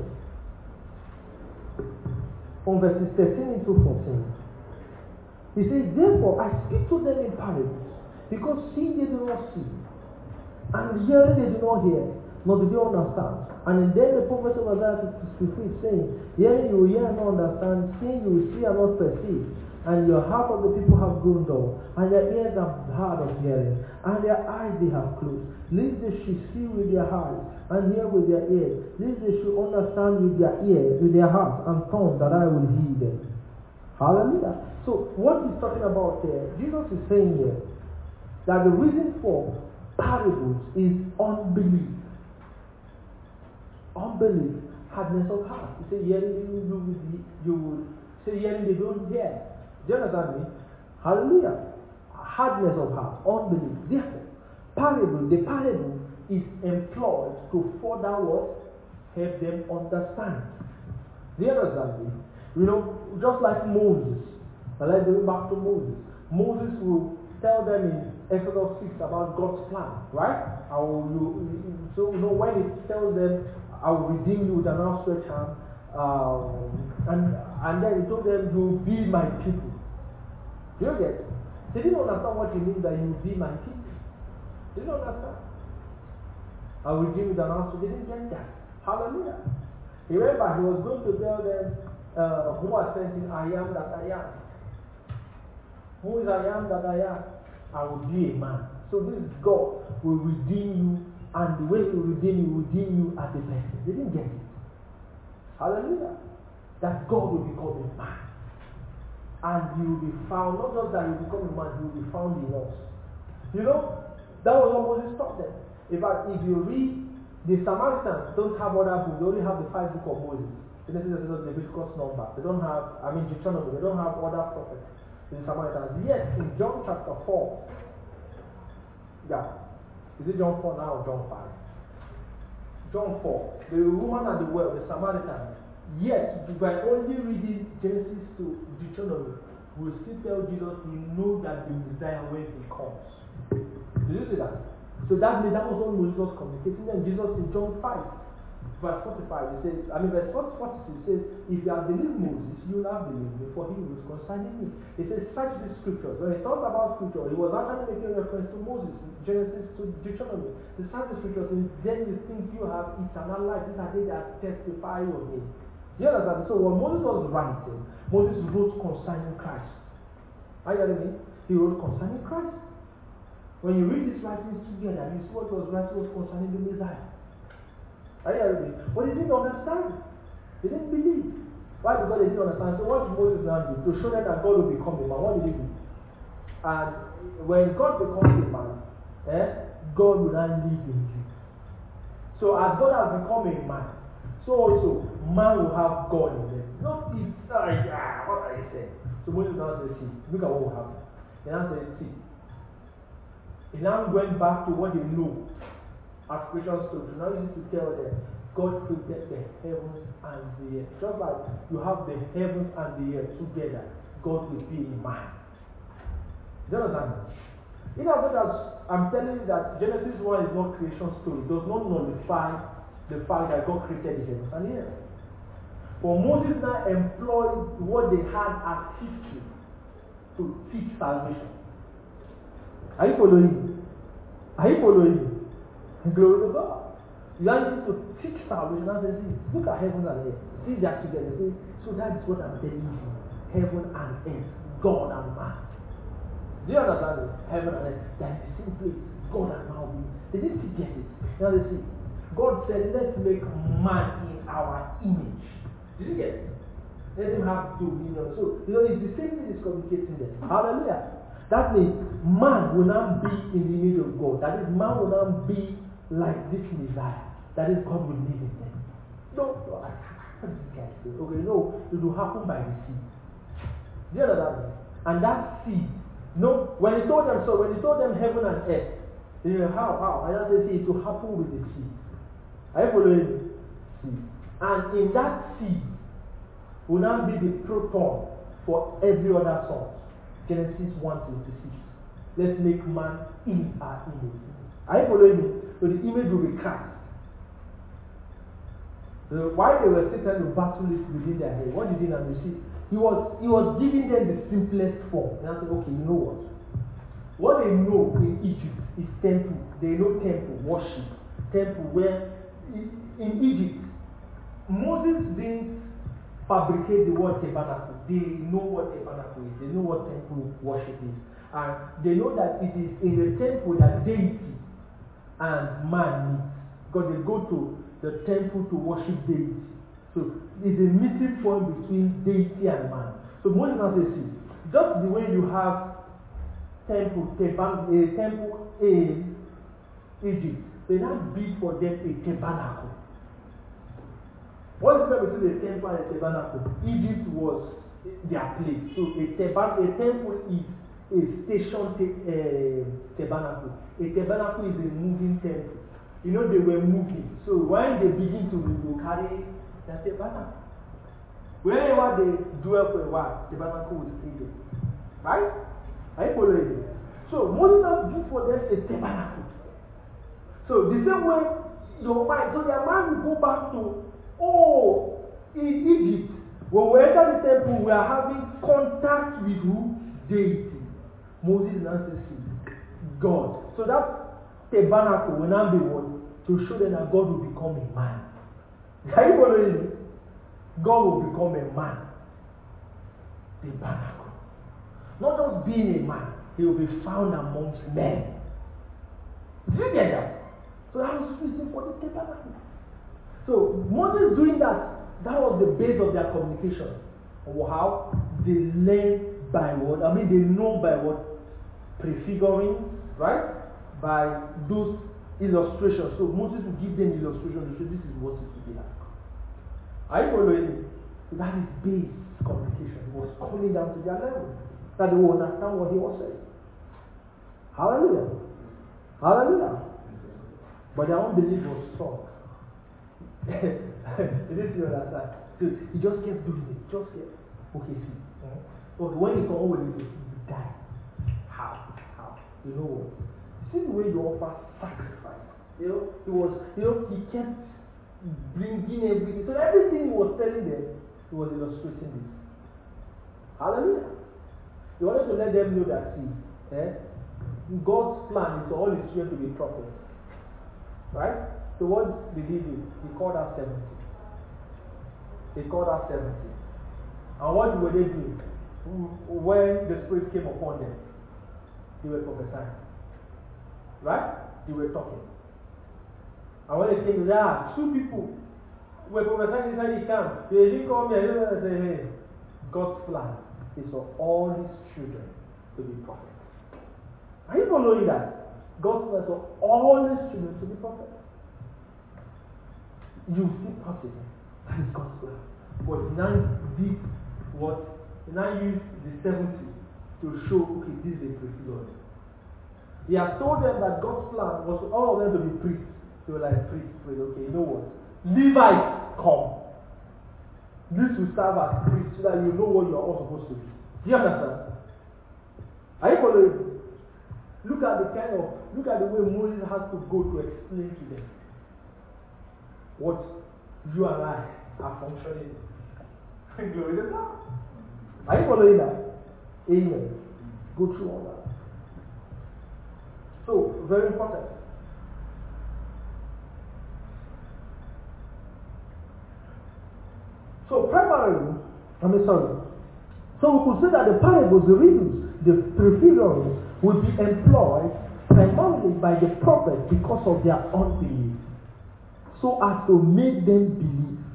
From verses thirteen into fourteen. He says, therefore I speak to them in parables, because seeing they do not see, and hearing they do not hear, nor do they understand. And then the prophet of Isaiah fifty-three saying, hearing you will hear and not understand, seeing you will see and not perceive, and your heart of the people have grown dull, and their ears are hard of hearing, and their eyes they have closed. Lest they should see with their eyes, and hear with their ears, lest they should understand with their ears, with their hearts, and turn that I will heal them. Hallelujah. So what he's talking about there, Jesus is saying here, that the reason for parables is unbelief. Unbelief, hardness of heart. You say hearing, you, you, you would say hearing, they don't hear. Do you understand me? Hallelujah. Hardness of heart, unbelief. Therefore, parable, the parable is employed to further what? Help them understand. Do you understand me? You know, just like Moses. And let's go back to Moses. Moses will tell them in Exodus six about God's plan, right? I will, you, so you know when it tells them, I will redeem you with an outstretched hand, um, and and then he told them, you will be my people. Do you get? They didn't understand what he means that you will be my people. They didn't understand. I will redeem you with an outstretched. They didn't get that. Hallelujah. Remember, he was going to tell them, uh, who has sent him, I am that I am. Who is I am that I am? I will be a man. So this God will redeem you, and the way he will redeem you, will redeem you as a person. They didn't get it. Hallelujah. That God will become a man. And he will be found, not just that he will become a man, he will be found in us. You know, that was what Moses taught them. In fact, if you read, the Samaritans don't have other books, they only have the five books of Moses. Genesis, Exodus, Leviticus, Numbers. They don't have, I mean, Deuteronomy, they don't have other prophets. The Samaritans. Yet in John chapter four, yeah, is it John four now or John five? John four, the woman at the well, the Samaritan. Yet by only reading Genesis to Deuteronomy, we will still tell Jesus we know that the Messiah when he comes. Did you see that? So that means that was what Moses was communicating. And Jesus in John five, verse forty-five, he says, I mean verse forty-two says, if you have believed Moses, you will have believed me, for he was concerning me. He says, search these scriptures. When he talks about scripture, he was actually making reference to Moses, Genesis to Deuteronomy. He search the scriptures, and then you think you have eternal life. These are they that testify of me. You understand? So when Moses was writing, Moses wrote concerning Christ. Are you getting me? He wrote concerning Christ. When you read these writings together, you see what was writing was concerning the Messiah. Are you getting me? But they didn't understand. They didn't believe. Why? Because they didn't understand. So what did Moses now do? To show them that God will become a man. What did he do? And when God becomes a man, eh, God will now live in you. So as God has become a man, so also man will have God in them. Not it's uh, yeah, what are you saying? So Moses now says, see, look at what will happen. He now says, see. He now went back to what they know as creation story. So now he used to tell them, God created the heavens and the earth. Just like you have the heavens and the earth together, God will be in man. Do you understand? In as much as I'm telling you that Genesis one is not creation story, it does not nullify the fact that God created the heavens and the earth. For Moses now employed what they had as history to teach salvation. Are you following? Are you following? Glory to God. You are need to teach salvation and say, see, look at heaven and earth. See that together. See, so that is what I'm telling you. Heaven and earth, God and man. Do you understand it? Heaven and earth, they are in the same place. God and man will be. They didn't see get it. Now they see. God said, let's make man in our image. Did you get it? Let him have dominion. So, you know, it's the same thing is communicating there. Hallelujah. That means man will not be in the image of God. That is, man will not be like this Messiah. That is, God will live in them. No, no, I can't this guy say. Okay, no, it will happen by the seed. Do you understand? And that seed, no, when he told them so, when he told them heaven and earth, they were how, how? And then they say it will happen with the seed. Are you following? Seed. And in that seed will now be the proton for every other source. Genesis one twenty-six. Let's make man in our image. Are you following me? So the image will be cast. So while they were still trying to battle it within their head, what did he now see? He was he was giving them the simplest form. And I said, okay, you know what? What they know in Egypt is temple. They know temple, worship. Temple where in Egypt, Moses didn't fabricate the word tabernacle. They know what tabernacle is. They know what temple worship is. And they know that it is in the temple that deity and man meet. Because they go to the temple to worship deity. So it's a meeting point between deity and man. So Moses now says, see, just the way you have temple, a temple in Egypt, they now build for them a tabernacle. What is the difference between a temple and a tabernacle? Egypt was their place. So a, tabernacle, a temple is a station te- uh, tabernacle. A tabernacle is a moving temple. You know, they were moving. So when they begin to move, they carry the tabernacle. Wherever they dwell for a while, the tabernacle will stay there. Right? Are you following? So Moses now built for them a tabernacle. So the same way your mind, so their mind will go back to, oh, in Egypt, when we enter the temple, we are having contact with who? Deity. Moses now says, God. So that tabernacle will now be what? To show them that God will become a man. Are you following? God will become a man. Tabernacle. Not just being a man, he will be found amongst men. Did you get that? So that was reason for the tabernacle. So Moses doing that, that was the base of their communication. How they learn by what? I mean, they know by what? Prefiguring, right? By those illustrations. So Moses will give them illustrations to show this is what it will be like. Are you following me? So that is base communication. He was coming down to their level. That they will understand what he was saying. Hallelujah. Hallelujah. But their unbelief was strong. This you understand. So he just kept doing it. Just kept. Okay, see. Mm-hmm. But when he come over, he will die. How? How? You know what? See the way you offer sacrifice. You know, he was, you know, he kept bringing everything. So everything he was telling them, he was illustrating this. Hallelujah. He wanted to let them know that, see, eh, God's plan is for all his children to be prophets. Right? So what did he do? He called out seventy. He called out seventy. And what were they doing? When the Spirit came upon them, they were prophesying. Right? They were talking. And when they came, there are two people were prophesying inside the camp. They didn't come here and say, hey, God's plan is for all his children to be prophets. Are you following that? God's plan is for all his children to be prophets. You still pass it. That is God's plan. But he now did what? He now used the seventy to show, okay, this is a prefigured. He has told them that God's plan was for all of them to be priests. They were like, priests, priests, okay, you know what? Levites, come. This will serve as priests so that you know what you are all supposed to do. Do you understand? Are you following? Look at the kind of, look at the way Moses has to go to explain to them what you and I are functioning in. Glory to God. Are you following that? Amen. Go through all that. So, very important. So, primarily, I mean, sorry. So, we could say that the parables, the riddles, the prefigurings will be employed primarily by the prophet because of their unbelief, so as to make them believe.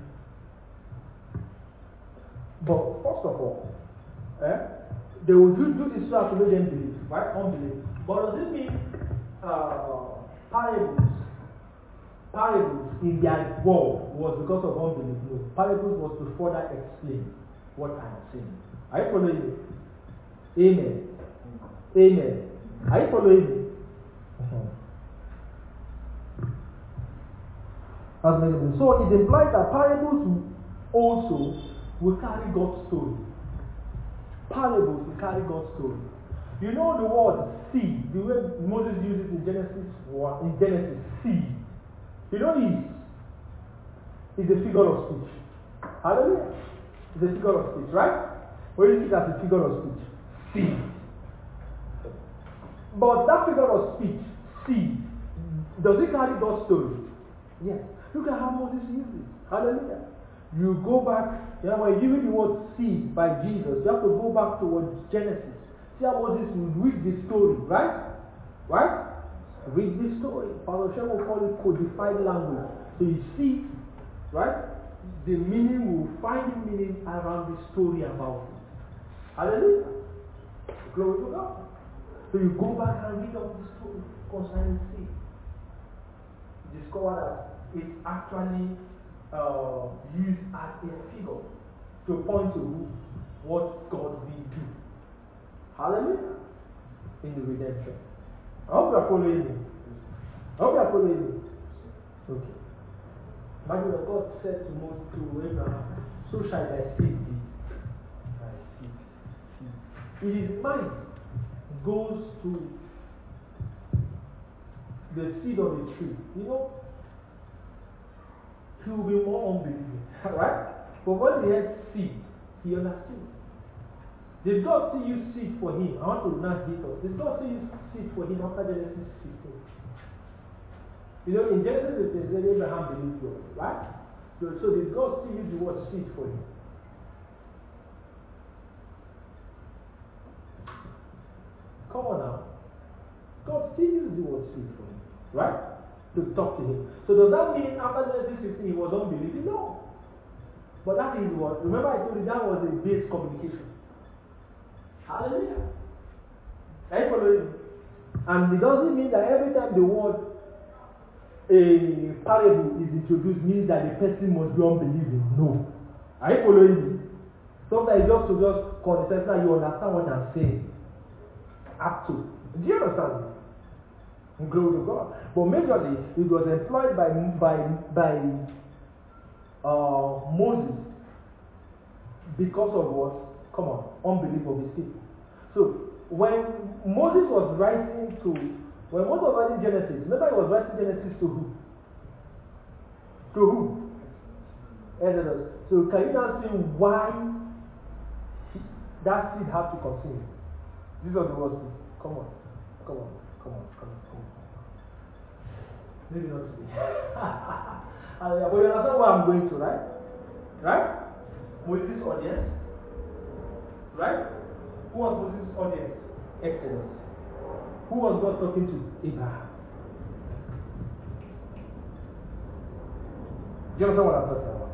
But first of all, eh, they will do, do this so as to make them believe, right? Unbelief. But does it mean uh, parables, parables in their world was because of unbelief? No. Parables was to further explain what I am saying. Are you following me? Amen. Amen. Are you following me? Uh-huh. So it implies that parables also will carry God's story. Parables will carry God's story. You know the word seed, the way Moses uses in Genesis one, in Genesis, seed. You know is is a figure of speech. Hallelujah. It's a figure of speech, right? Where you see it as a figure of speech. Seed. But that figure of speech, seed, does it carry God's story? Yes. Look at how Moses used it. Hallelujah. You go back, you know, when you read the word seed by Jesus, you have to go back to what Genesis. See how Moses will read the story, right? Right? Read the story. Pastor Shem will call it codified language. So you see, right? The meaning will find the meaning around the story about it. Hallelujah. Glory to God. So you go back and read up the story concerning seed. You discover that it's actually uh, used as a figure to point to what God will do. Hallelujah. In the redemption. I hope you are following me. I hope you are following me. Okay. Imagine what God said to Moses, to Abraham, so shall thy seed be. Thy seed. seed. In his mind goes to the seed of the tree. You know, he will be more unbelieving. Right? But when he had seed, he understood. Did God still use seed for him? I want to now hit us. Did God still use seed for him after Genesis fifteen? You know, in Genesis it says Abraham believed God, right? So, so did God still use the word seed for him? Come on now. God still used the word seed for him, right? To talk to him. So does that mean after Genesis fifteen he was unbelieving? No. But that is what, remember I told you that was a base communication. Hallelujah. Are you following? And it doesn't mean that every time the word a parable is introduced means that the person must be unbelieving. No. Are you following me? Sometimes just to just consent that you understand what I'm saying. Up to. Do you understand? Glory to God. But majorly it was employed by by by uh, Moses because of what? Come on, unbelief of his people. So when Moses was writing to, when Moses was writing Genesis, remember he was writing Genesis to who? To who? Exodus. So can you now see why he, that seed had to continue? These are the words. Come on, come on, come on, come on, come on. Maybe not today. But you understand where I'm going to, right? Right? Moses' audience. Right? Who was Moses' audience? Exodus. Who was God talking to? Abraham. Do you understand what I'm talking about?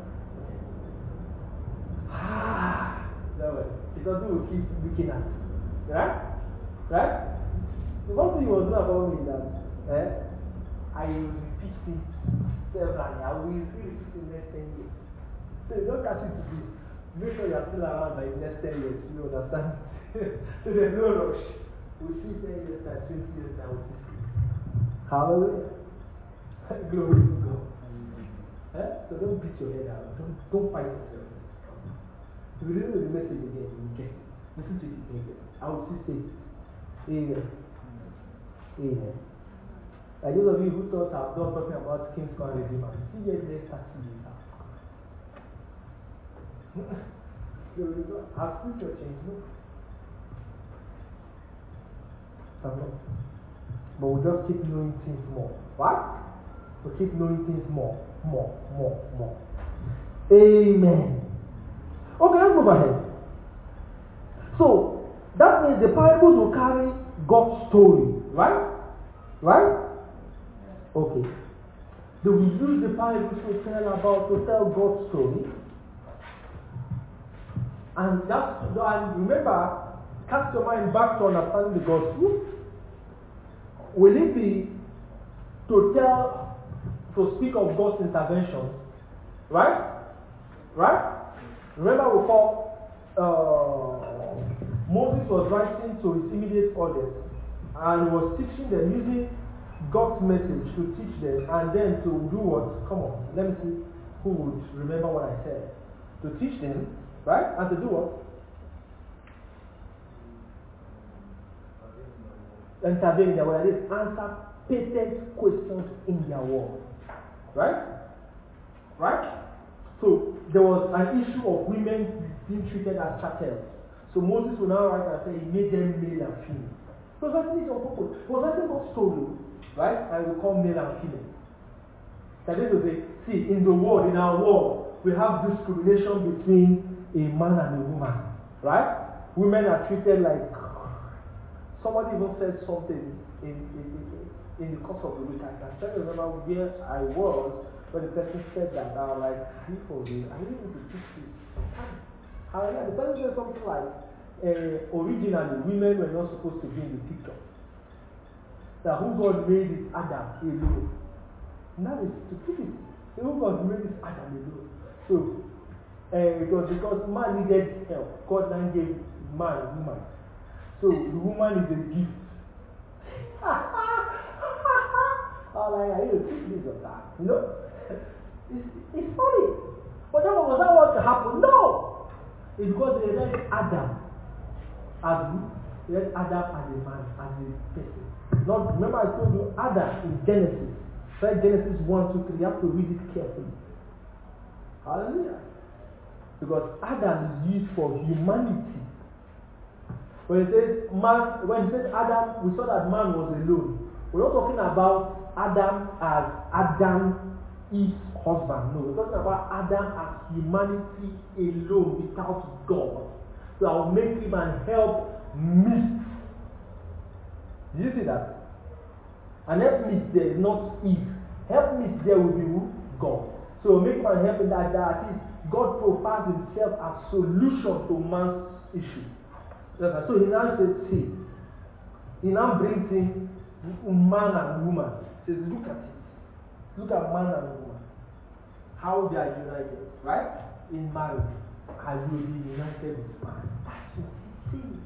Ah, that way. It's something we keep looking at. Right? Right? The one thing you must know about me is that eh, I repeat things several. I will read it in the next ten years. So you don't catch it today. Make sure you are still around by the next ten years. You understand? So there's no rush. We'll see ten years and twenty years now. We'll see. Hallelujah. Glory to God. Eh? So don't beat your head out. Don't, don't fight yourself. If you listen to the message again, you get it. Listen to it again. I will still say, Amen. Amen. Like those of you who thought I've done talking about King's Crown Redeemer, see here the next thirty years out. Has future changed? No. No. But we'll just keep knowing things more. Right? We'll keep knowing things more, more, more, more. Amen. Okay, let's move ahead. So, that means the parables will carry God's story. Right? Right? Okay. They will use the parables to tell about, to tell God's story. And that's, and remember, cast your mind back to understanding the gospel. Will it be to tell, to speak of God's intervention? Right? Right? Remember we call, uh, Moses was writing to his immediate audience and he was teaching them, using God's message to teach them and then to do what? Come on, let me see who would remember what I said. To teach them, right? And to do what? Intervene in their world. That is, answer patent questions in their world. Right? Right? So, there was an issue of women being treated as chattels. So, Moses will now write and say he made them male and female. So, that's it on purpose. He was writing God's story, right? I will call male and female. That is to say, see, in the world, in our world, we have discrimination between a man and a woman, right? Women are treated like, somebody even said something in, in, in, in the course of the week. I can try to remember where I was when the person said that. I was like, people, I really need to teach this. However, the person said something like, uh, originally, women were not supposed to be in the picture. That who God made is Adam alone. And that is stupidity. Who God made is Adam alone. So, Uh, it was because man needed help. God then gave man a woman. So the woman is a gift. I'm like, are you teach this or that? You know? It's, it's funny. But that was that what happened? No! It's because they let Adam as they let Adam as a man, as a person. Not remember I told you Adam in Genesis. Right? Genesis one, two, three. You have to read it carefully. Hallelujah. Because Adam is used for humanity. When it says man, when it says Adam, we saw that man was alone. We're not talking about Adam as Adam Eve's husband. No, we're talking about Adam as humanity alone without God. So I will make him and help meet. Do you see that? And help meet there is not Eve. Help meet there will be who? God. So make him and help in that that is God provides himself as solution to man's issue. So he now says, see, he now brings in man and woman. He says, look at it. Look at man and woman. How they are united, right? In marriage. I will be united with man. That's what he says.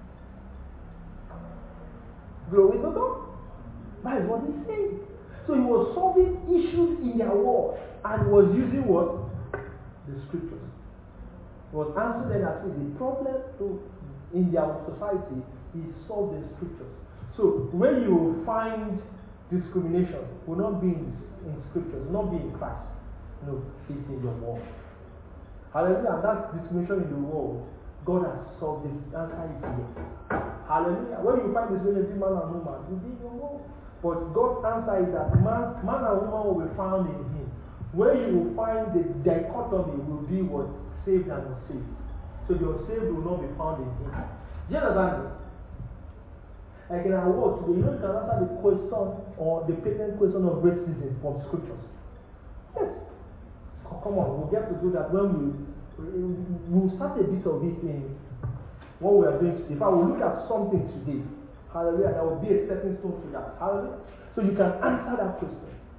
Glory to God. That is what he said. So he was solving issues in their world and was using what? The scriptures. Was answering that the problem to, in their society is solved in scriptures. So where you will find discrimination will not be in, in scriptures, will not be in Christ. No, it's in your world. Hallelujah. And that discrimination in the world, God has solved it. The answer is here. Hallelujah. Where you find discrimination between man and woman, it will be in your world. But God's answer is that man, man and woman will be found in him. Where you will find the dichotomy will be what? Saved and unsaved. So your saved will not be found in him. Do you understand this? Like in our world today, you know you can answer the question or the patent question of racism from scriptures. Yes. Come on, we'll get to do that when we we'll start a bit of it in what we are doing today. If I will look at something today, hallelujah, there will be a stepping stone to that. Hallelujah. So you can answer that question.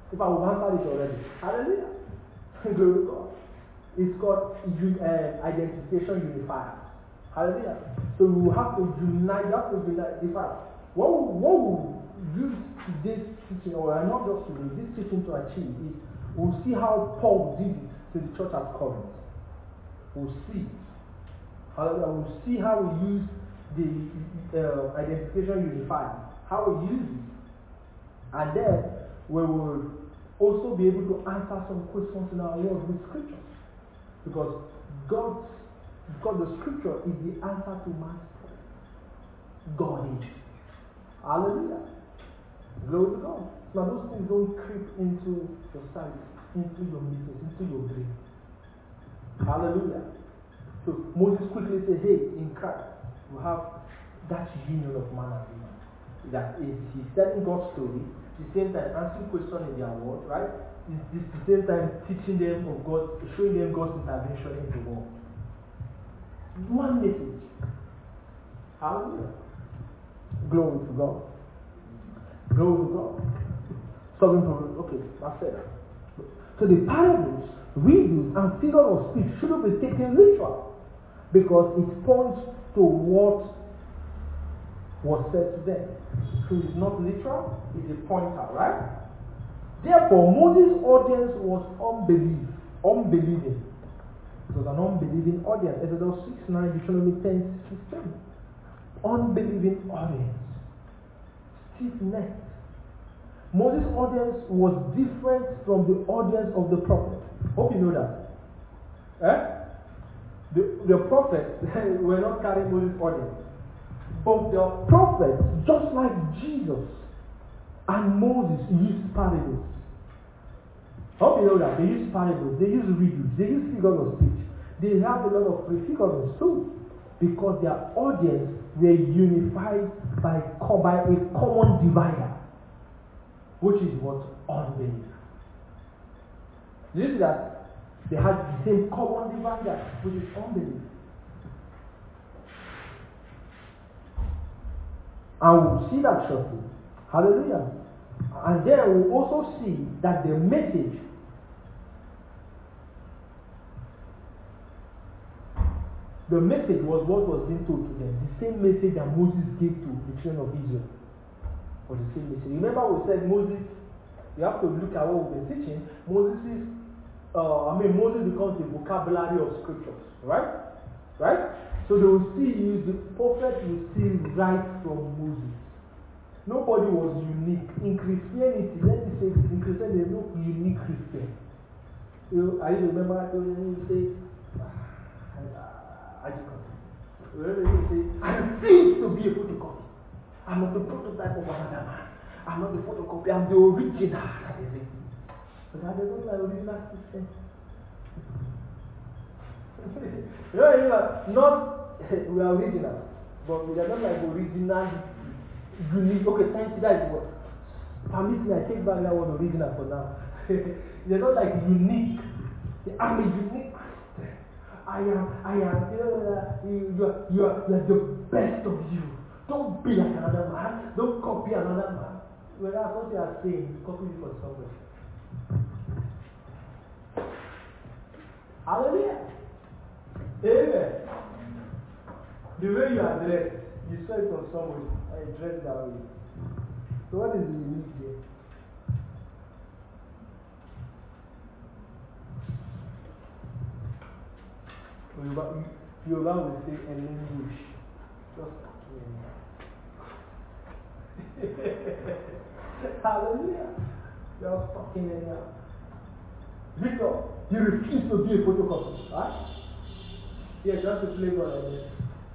If I will answer it already. Hallelujah. Glory to God. It's called uh, identification unifier. Hallelujah. So we will have to unite, you have to unite. In fact, what we, what we use this teaching, or not just today, this teaching to achieve is we'll see how Paul did it to the church at Corinth. We'll see. Hallelujah. We'll see how we use the uh, identification unifier, how we use it. And then we will also be able to answer some questions in our world with scriptures. Because God's God, the scripture is the answer to man's problem. God is. Hallelujah. Glory to God. Now those things don't creep into your sight, into your meetings, into your brain. Hallelujah. So Moses quickly said, hey, in Christ, we have that union of man and woman. That is, he's telling God's story, at the same time answering questions in their world, right? At the same time teaching them of God, showing them God's intervention in the world. One message. Hallelujah. Glory to God. Glory to God. Solving problems. Okay, I said that. So the parables, riddles, and figure of speech shouldn't be taken literal because it points to what was said to them. So it's not literal, it's a pointer, right? Therefore, Moses' audience was unbelief, unbelieving. It was an unbelieving audience. Exodus six nine, Deuteronomy ten sixteen. Unbelieving audience. Stiff-necked. Moses' audience was different from the audience of the prophet. Hope you know that. Eh? The, the prophets were not carrying Moses' audience. But the prophets, just like Jesus and Moses, used parables. Hope you know that. They use parables, they use riddles, they use figures of speech. They have a lot of prefigures too. Because their audience were unified by, by a common divider. Which is what? Unbelief. You see that? They had the same common divider, which is unbelief. And we'll see that shortly. Hallelujah. And then we'll also see that the message the message was what was being told to them. The same message that Moses gave to the children of Israel. Or the same message. Remember we said Moses, you have to look at what we've been teaching. Moses' uh, I mean Moses becomes the vocabulary of scriptures. Right? Right? So they will still use, the prophet will still write from Moses. Nobody was unique. In Christianity, let me say this, in Christianity there is no unique Christian. You, I remember I told you, you say, I just Wherever you say, I refuse to be a photocopy. I'm not the prototype of another man. I'm not the photocopy, I'm the original. But I don't like original Christian. You know, you know, not we are original, but we are not like original, unique. Okay, thank you, that is what. Permit me, I take back that word original for now. They're not like unique. I'm a unique Christian. I am, I am, you know, you, you, are, you, are, you are the best of you. Don't be like another man. Don't copy another man. Well, that's what you are saying. Copy it for somebody. Hallelujah. Amen. The way you are dressed, you saw it from somebody. I dressed that way. So what is the unique here? Yoruba will say a language. Just hallelujah. Just talking anyhow. Victor, you refuse to be a photocopy, right? Yes, that's the flavor of it.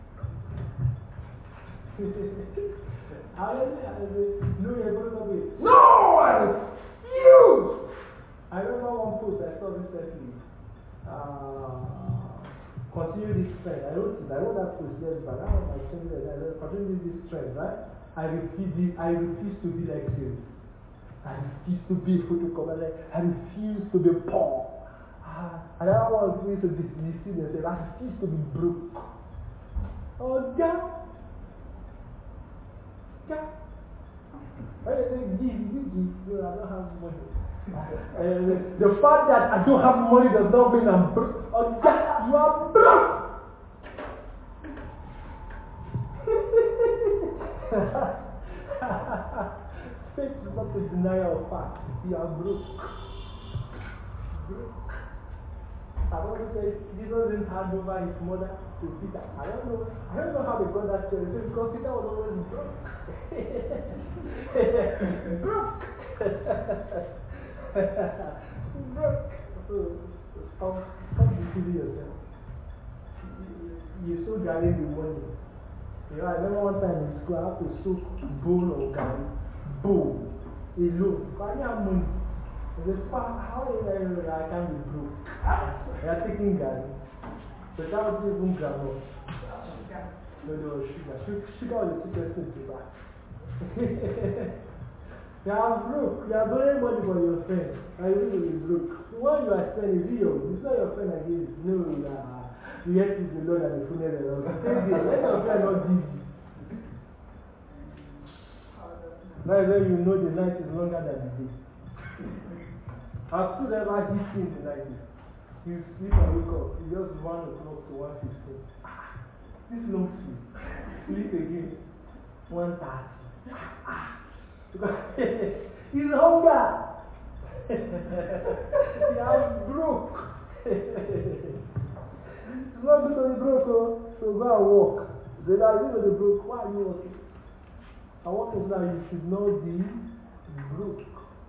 Hallelujah. No, you're a photocopy. No, I refuse. I remember one post I saw recently. Uh, continue this trend. I wrote it. I wrote that post years back. I was saying that I continue this trend, right? I refuse. I refuse to be like you. I refuse to be a photocopy. I refuse to be poor. Uh, another one refuse to be deceived and say, I refuse to be broke. Oh, God. God. When they say give, you give. No, I don't have money. Uh, the fact that I don't have money does not mean I'm broke. Oh, yes, you are broke. Faith is not a denial of fact. You are broke. Broke. I don't know if Jesus didn't hand over his mother to Peter. I don't know. I don't know how they got that story. Because Peter was always broke. Broke. Broke. So stop, stop deceiving yourself. You're so guarding the money. You know, I remember one time in school, I had to soak bowl of garri, bowl, alone. I didn't have money. I said, how do I know that I can't be broke? They are taking garri. So that was even granola. No, there was sugar. Sugar was the cheapest thing to buy. You are broke. You are borrowing money for your friend. And you will be broke. What you are spending is yours. It's not your friend again. No, nah. You have to be the Lord and the funeral. Let your friend not give you. Now when you know the night is longer than the day. Has food ever hit you in the night? You sleep and wake up. It's just one o'clock to one fifteen. This long sleep. Sleep again. One thirty. It's hunger. You are broke. It's not good to be broke, oh. So go and walk. They are you know the broke. Why are you walking? And what is now? You should not be broke.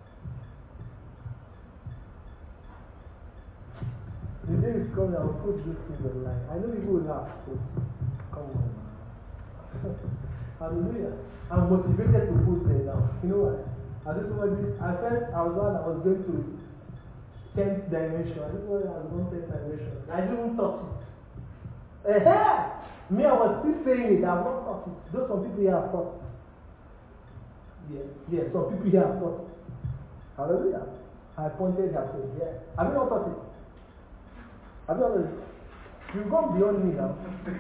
The day is coming, I will put this thing online. I know people will laugh, but come on. Hallelujah. I'm motivated to put them now. You know what? I just want this. I felt I was one I was going to tenth dimension. I just want I was going to tenth dimension. I didn't touch it. Uh-huh. Me, I was still saying it. I have not touched it. Though some people here have touched it. Yeah, yeah, some people here have touched it. Hallelujah. I pointed at it. Yeah. Have you not touched it? Have you already? You've gone beyond me now.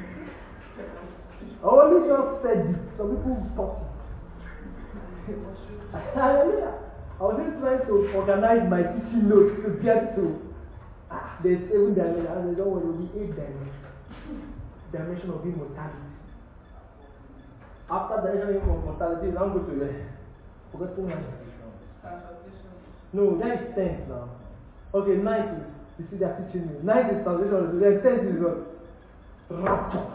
I only just said it. Some people touch it. Hallelujah. I was just trying to organize my teaching notes to get to. Ah, there's seven dimensions. I don't want to be eight dimensions. Dimension of immortality. After dimension of immortality, now go to the forgotten one. No, that is tenth now. Okay, ninth is, you see, they're teaching me. Ninth is translation, then tenth is what? Rapture.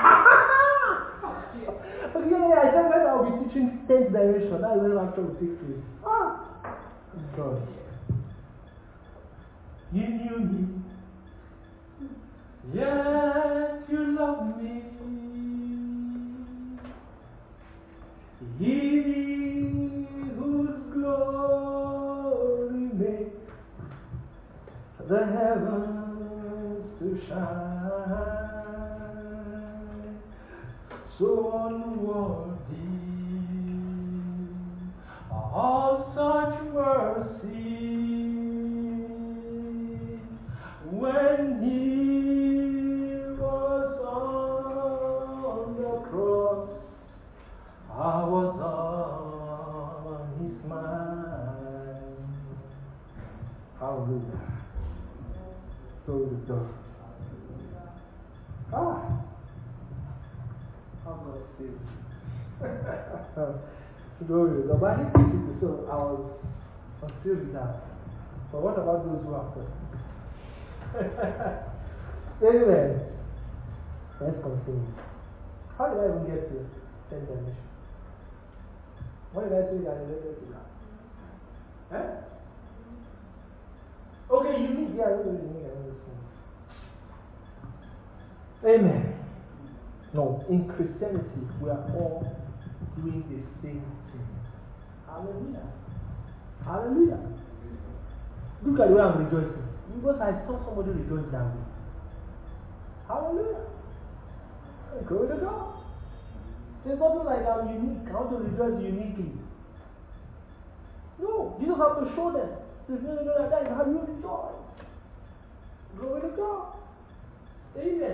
Okay, yeah, yeah, I said that I'll be teaching tenth dimension. That is when rapture will take place. Ah! God. You knew me. Yes, you love me. He whose glory makes the heavens to shine, so unworthy of such mercy, when he was on the cross, I was on his mind. Hallelujah. Glory to God. Ah. How God saves. Glory to God. But I hate people, so I was I'm still with that. But what about those who are first? Anyway, let's continue. How did I even get to ten dimension? What did I say that I related to that? Eh? Okay, unique. Yeah, I know unique. I understand. Amen. No, in Christianity, we are all doing the same thing. Hallelujah. Hallelujah. Look at the way I'm rejoicing. Because I saw somebody rejoice that way. Hallelujah. Glory to God. There's nothing like I'm unique. I want to rejoice uniquely. No, you just have to show them. There's no, no, that is how you rejoice. Glory to God. Amen.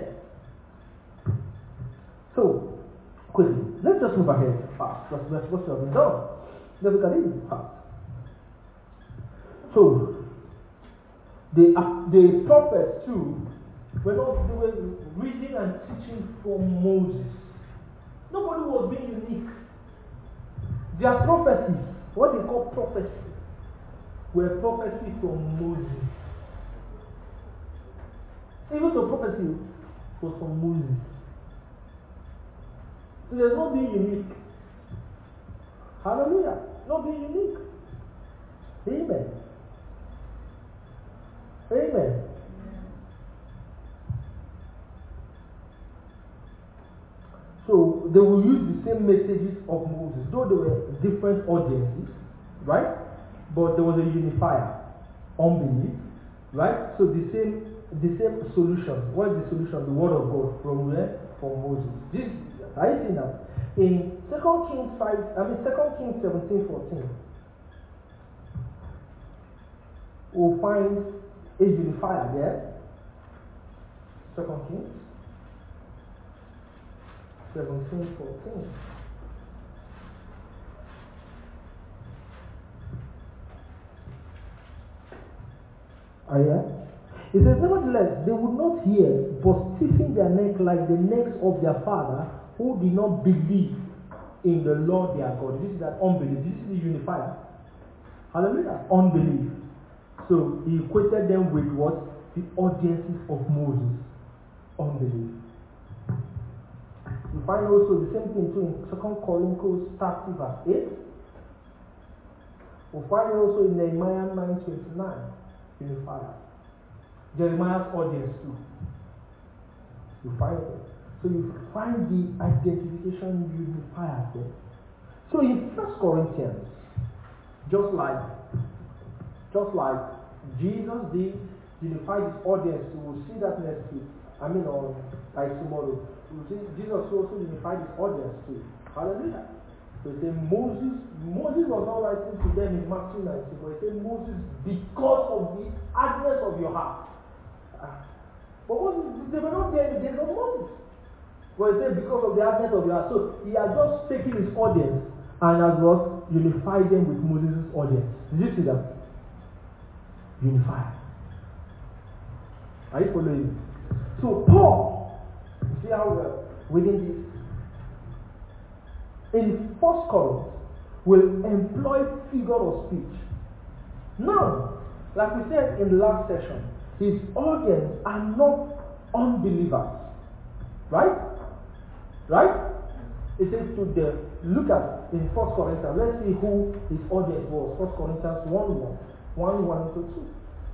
So, quickly, let's just move ahead fast. That's what's supposed to have been done. Let's look at it fast. So, the, uh, the prophets too, were not, they were reading and teaching from Moses. Nobody was being unique. Their prophecies, what they call prophecy, were prophecy from Moses. Even the prophecy was from Moses. So there's no being unique. Hallelujah. No being unique. Amen. Amen. So they will use the same messages of Moses, though there were different audiences, right? But there was a unifier, unbelief, right? So the same, the same solution. What is the solution? The word of God from where? From Moses. This, are you seeing that? In Second Kings five, I mean Second Kings seventeen fourteen, we'll find a unifier there. Second Kings seventeen fourteen. Are you here? It says, nevertheless, they would not hear, but stiffen their neck like the necks of their father, who did not believe in the Lord their God. This is that unbelief. This is the unifier. Hallelujah. Unbelief. So he equated them with what? The audiences of Moses. Unbelief. We find also the same thing too in Second Chronicles thirty verse eight. We find it also in Nehemiah nine twenty-nine. Unifier. Jeremiah's audience too. You find it. So you find the identification unifiers there. So in First Corinthians, just like just like Jesus did unify his audience, we will see that next week. I mean on by tomorrow. We'll see Jesus also unified his audience too. Hallelujah. So he said Moses, Moses was not writing to them in Matthew nineteen, but he said Moses, because of the hardness of your heart. But Moses, they were not there in the days of Moses. But he said because of the hardness of your heart. So he had just taken his audience and has what? Unified them with Moses' audience. Did you see that? Unified. Are you following? So Paul, see how we're reading this? In First Corinthians, will employ figure of speech. Now, like we said in the last session, his audience are not unbelievers. Right? Right? It says to the, look at in First Corinthians, let's see who his audience was. First Corinthians one one. one one to two.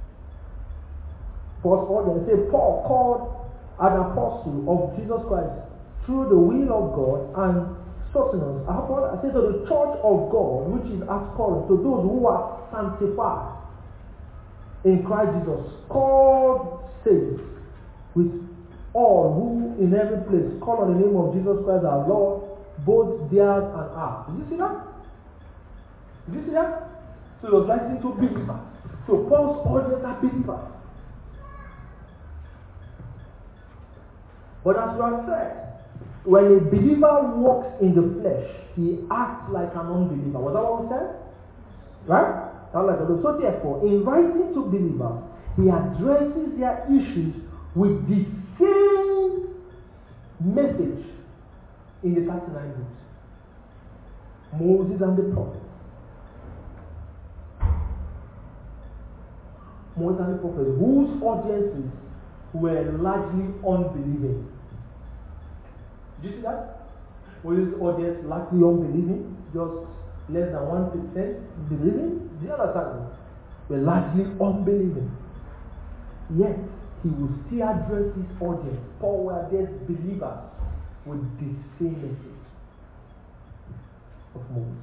First audience, say Paul called an apostle of Jesus Christ through the will of God, and Sosthenes, I say to the church of God which is at Corinth, to those who are sanctified in Christ Jesus, called saints, with all who in every place call on the name of Jesus Christ our Lord, both theirs and ours. Did you see that? Did you see that? So it was writing to believers. So Paul's audience are believers. But as you have said, when a believer walks in the flesh, he acts like an unbeliever. Was that what we said? Right? So therefore, in writing to believers, he addresses their issues with the same message in the thirty-nine books. Moses and the prophets. Moses and the prophets, whose audiences were largely unbelieving. Did you see that? Moses' audience largely unbelieving, just less than one percent believing. Do you understand? Were largely unbelieving. Yet he will still address his audience. Paul will address believers with the same message of Moses.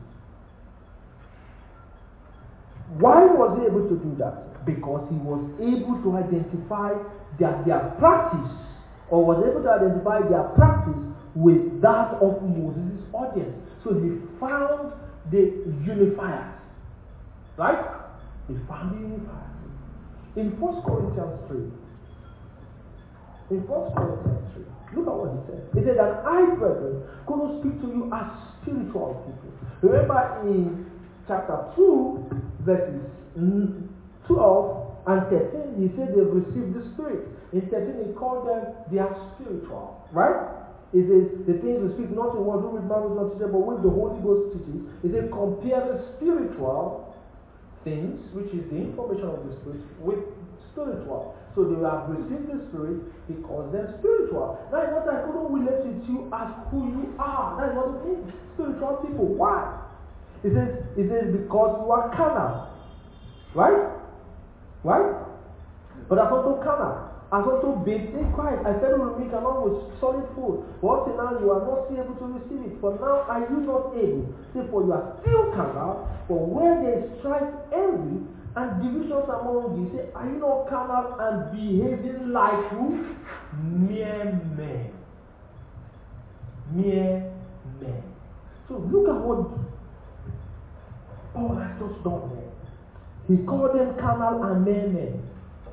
Why was he able to do that? Because he was able to identify that their practice, or was able to identify their practice with that of Moses' audience. So he found the unifiers. Right? He found the unifiers. In First Corinthians three, in First Corinthians three, look at what he said. He said that I, brethren, could not speak to you as spiritual people. Remember in chapter two, verses twelve and thirteen, he said they've received the Spirit. In thirteen, he called them, they are spiritual. Right? It says, the things we speak not in words, who with mouth is not teachable, but with the Holy Ghost teaches. It says, compare the spiritual things, which is the information of the Spirit, with spiritual. So they have received the Spirit, he calls them spiritual. Now, it's not like I couldn't relate with you as who you are. That is what it means. Spiritual people. Why? It says, it says because you are carnal. Right? Right? But that's also carnal. As also bathed in Christ. I fed you with meat along with solid food. But till now you are not still able to receive it. For now are you not able? Say, for you are still carnal. For where there is strife, envy, and divisions among you, say, are you not carnal and behaving like who? Mere men. Mere men. So look at what Paul has just done there. He called them carnal and mere men.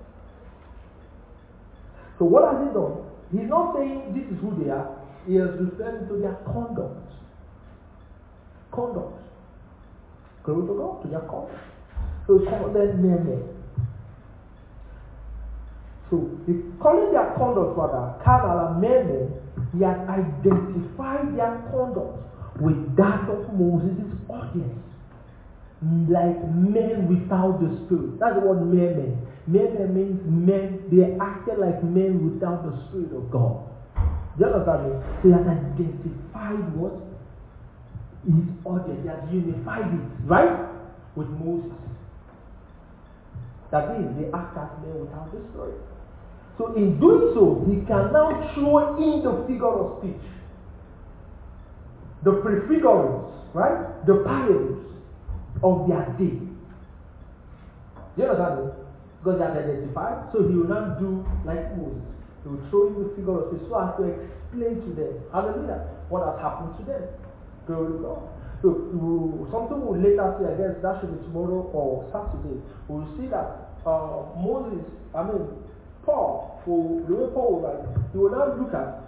So what has he done? He's not saying this is who they are. He is referring to their conduct. Conduct. Glory to God, to their conduct. So he called them mere men. So he calling their conduct rather carnal and mere men, he has identified their conduct with that of Moses' audience. Like men without the Spirit. That's the word mere men. Mere men means men, they acted like men without the Spirit of God. Do you understand me? So he has identified what? His audience. He has unified it, right? With Moses. That is, they act as men without the Spirit. So in doing so, he can now throw in the figure of speech. The prefigurings, right? The parables of their day. Do you understand me? Because they have identified, so he will not do like Moses. He will throw in the figure of speech so as to explain to them, hallelujah, what has happened to them. Glory to God. So we'll, something we'll later see, I guess that should be tomorrow or Saturday. We'll see that uh, Moses, I mean, Paul, who, the way Paul will write, he will now look at,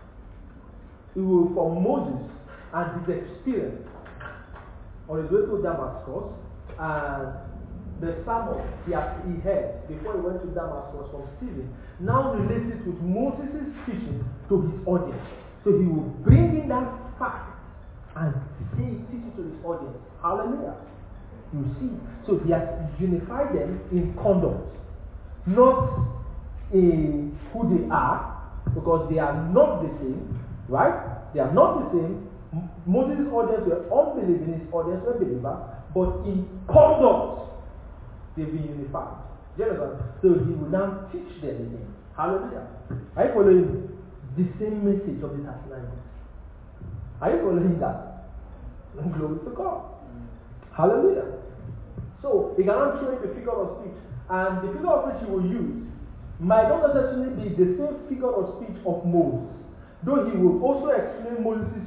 he will, from Moses and his experience on his way to Damascus, and the sermon he, had, he heard before he went to Damascus from Stephen, now relates it with Moses' teaching to his audience. So he will bring in that fact and say, teach it to his audience. Hallelujah. You see. So he has unified them in conduct, not in who they are, because they are not the same, right? They are not the same. Moses' audience were unbelieving, his audience were believers, but in conduct, they've been unified. Do you understand? So he will now teach them again. Hallelujah. Are you following the same message of the thirty-nine books? Are you following that? Glory to God. Mm. Hallelujah. So he cannot show you the figure of speech, and the figure of speech he will use might not necessarily be the same figure of speech of Moses, though he will also explain Moses'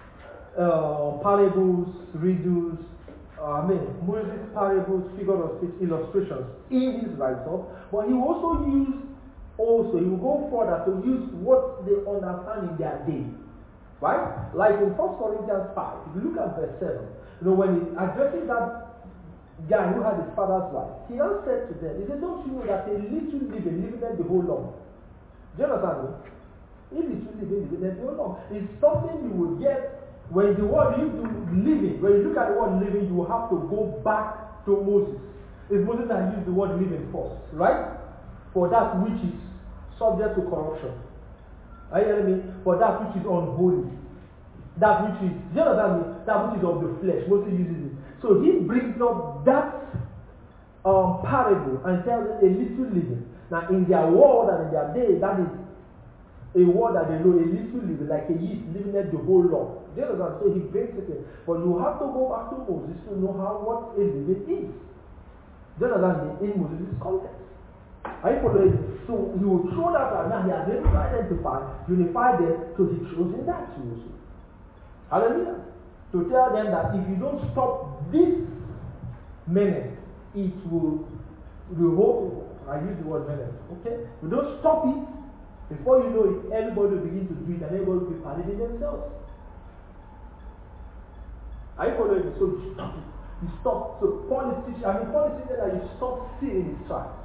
Uh, parables, riddles, uh, I mean, Moses' parables, figure of speech, illustrations in his write-up, but he will also use, also, he will go further to use what they understand in their day, right? Like in First Corinthians five, if you look at verse seven, you know, when he's addressing that guy who had his father's wife, he now said to them, he said, don't you know that a little living, living there the whole long? Do you understand me? If it's really living, living there the whole long, it's something you will get. When the word you do living, when you look at the word living, you will have to go back to Moses. It's Moses that used the word living first, right? For that which is subject to corruption. Are you hearing me? For that which is unholy. That which is, do you understand me? That which is of the flesh. Moses uses it. So he brings up that um, parable and tells us a little living. Now in their world and in their day, that is a word that they know, a little living, like a yeast living there the whole long. Do you understand? So he breaks it in. But you have to go back to Moses to know how what a living is. Do you understand? In Moses' context. Are you following? So he will throw that out. Now he has able to identify, unify them, so he throws in that too also. Hallelujah. To tell them that if you don't stop this menace, it will revolt. I use the word menace. Okay? If you don't stop it, before you know it, everybody will begin to do it and everybody will be panicking themselves. Are you following me? So stop it. You stop. So Paul is teaching, I mean, Paul is teaching that you stop seeing his tracks.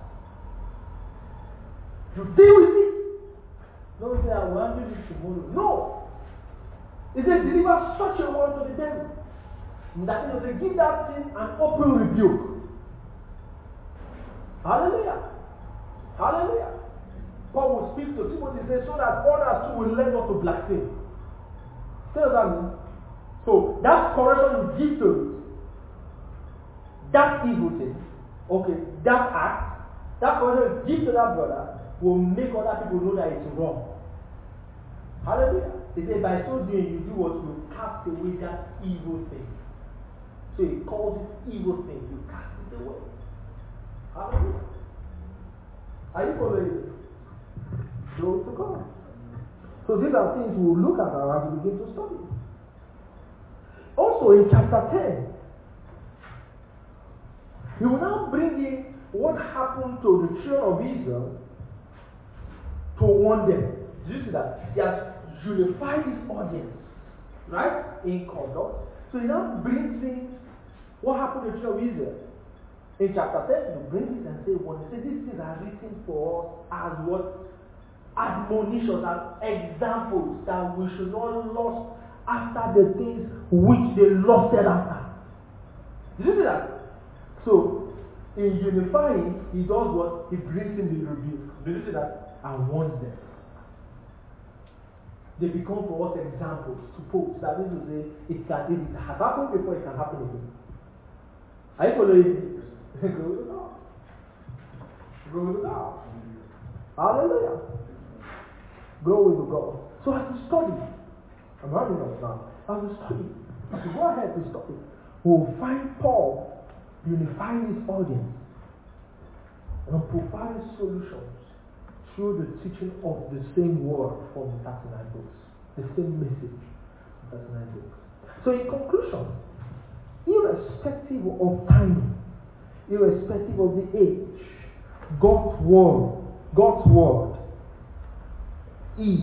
You deal with it. Don't say, I will handle it tomorrow. No. He said, deliver such a word to the devil. That is, they give that thing an open rebuke. Hallelujah. Hallelujah. Paul will speak to Timothy and say, so that others too will learn not to blaspheme. See what I mean? So, that correction you give to it, that evil thing, okay, that act, that correction you give to that brother will make other people know that it's wrong. Hallelujah. They say, by so doing, you do what? You cast away that evil thing. So he calls it evil thing. You cast it away. Hallelujah. Are you following? Glory to God. So these are things we'll look at as we begin to study. Also in chapter ten, he will now bring in what happened to the children of Israel to warn them. Do you see that? He has unified his audience, right? In conduct. So he now brings in what happened to the children of Israel. In chapter ten, he brings it and says, well, he says these things are written for us as what? Admonitions, as examples that we should not lust after the things which they lusted after. Did you see that? So, in unifying, he does what? He brings in the rebuke. Did you see that? And warns them. They become for us examples to put that this is a, it can, if it has happened before, it can happen again. Are you following me? Go to God. Go to God. Hallelujah. Glory to God. So as we study, I'm running out now. As we study, as we go ahead to study, we'll find Paul unifying his audience and providing solutions through the teaching of the same word from the thirty-nine books, the same message from the thirty-nine books. So in conclusion, irrespective of time, irrespective of the age, God's word, God's word is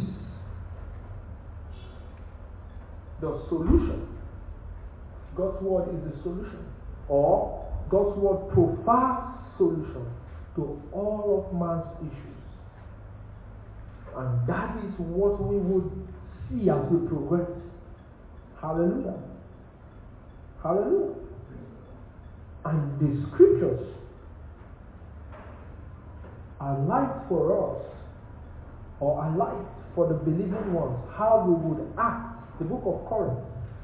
the solution. God's word is the solution, or God's word provides solution to all of man's issues. And that is what we would see as we progress. Hallelujah. Hallelujah. And the scriptures are light for us, or are light for the believing ones, how we would act. The book of Corinth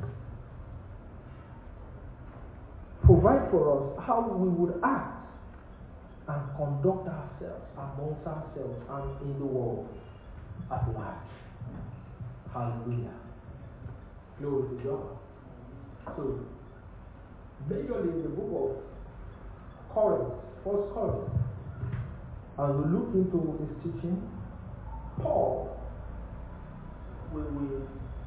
provide for us how we would act and conduct ourselves amongst ourselves and in the world at large. Hallelujah. Glory to God. So, majorly in the book of Corinth, First Corinth, as we look into this teaching, Paul will, will,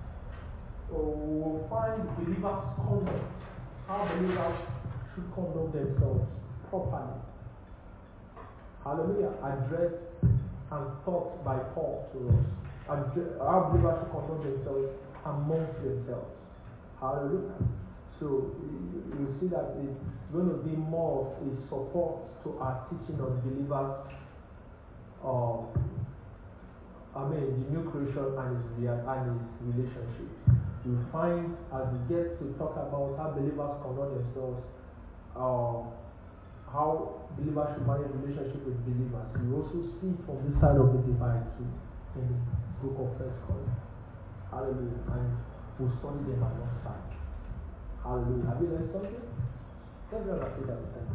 will find believers' conduct, how believers should conduct themselves properly. Hallelujah. Addressed and taught by Paul to us. Address, how believers should conduct themselves amongst themselves. Hallelujah. So you see that it's going to be more of a support to our teaching on believers. Uh, I mean, the new creation and its, and its relationship. You find as we get to talk about how believers conduct themselves, uh, how believers should manage relationship with believers. We also see from this side of the divide too in the book of First Corinth. Hallelujah. And we'll study them alongside. Hallelujah. Have you learned something? Let's go and say that.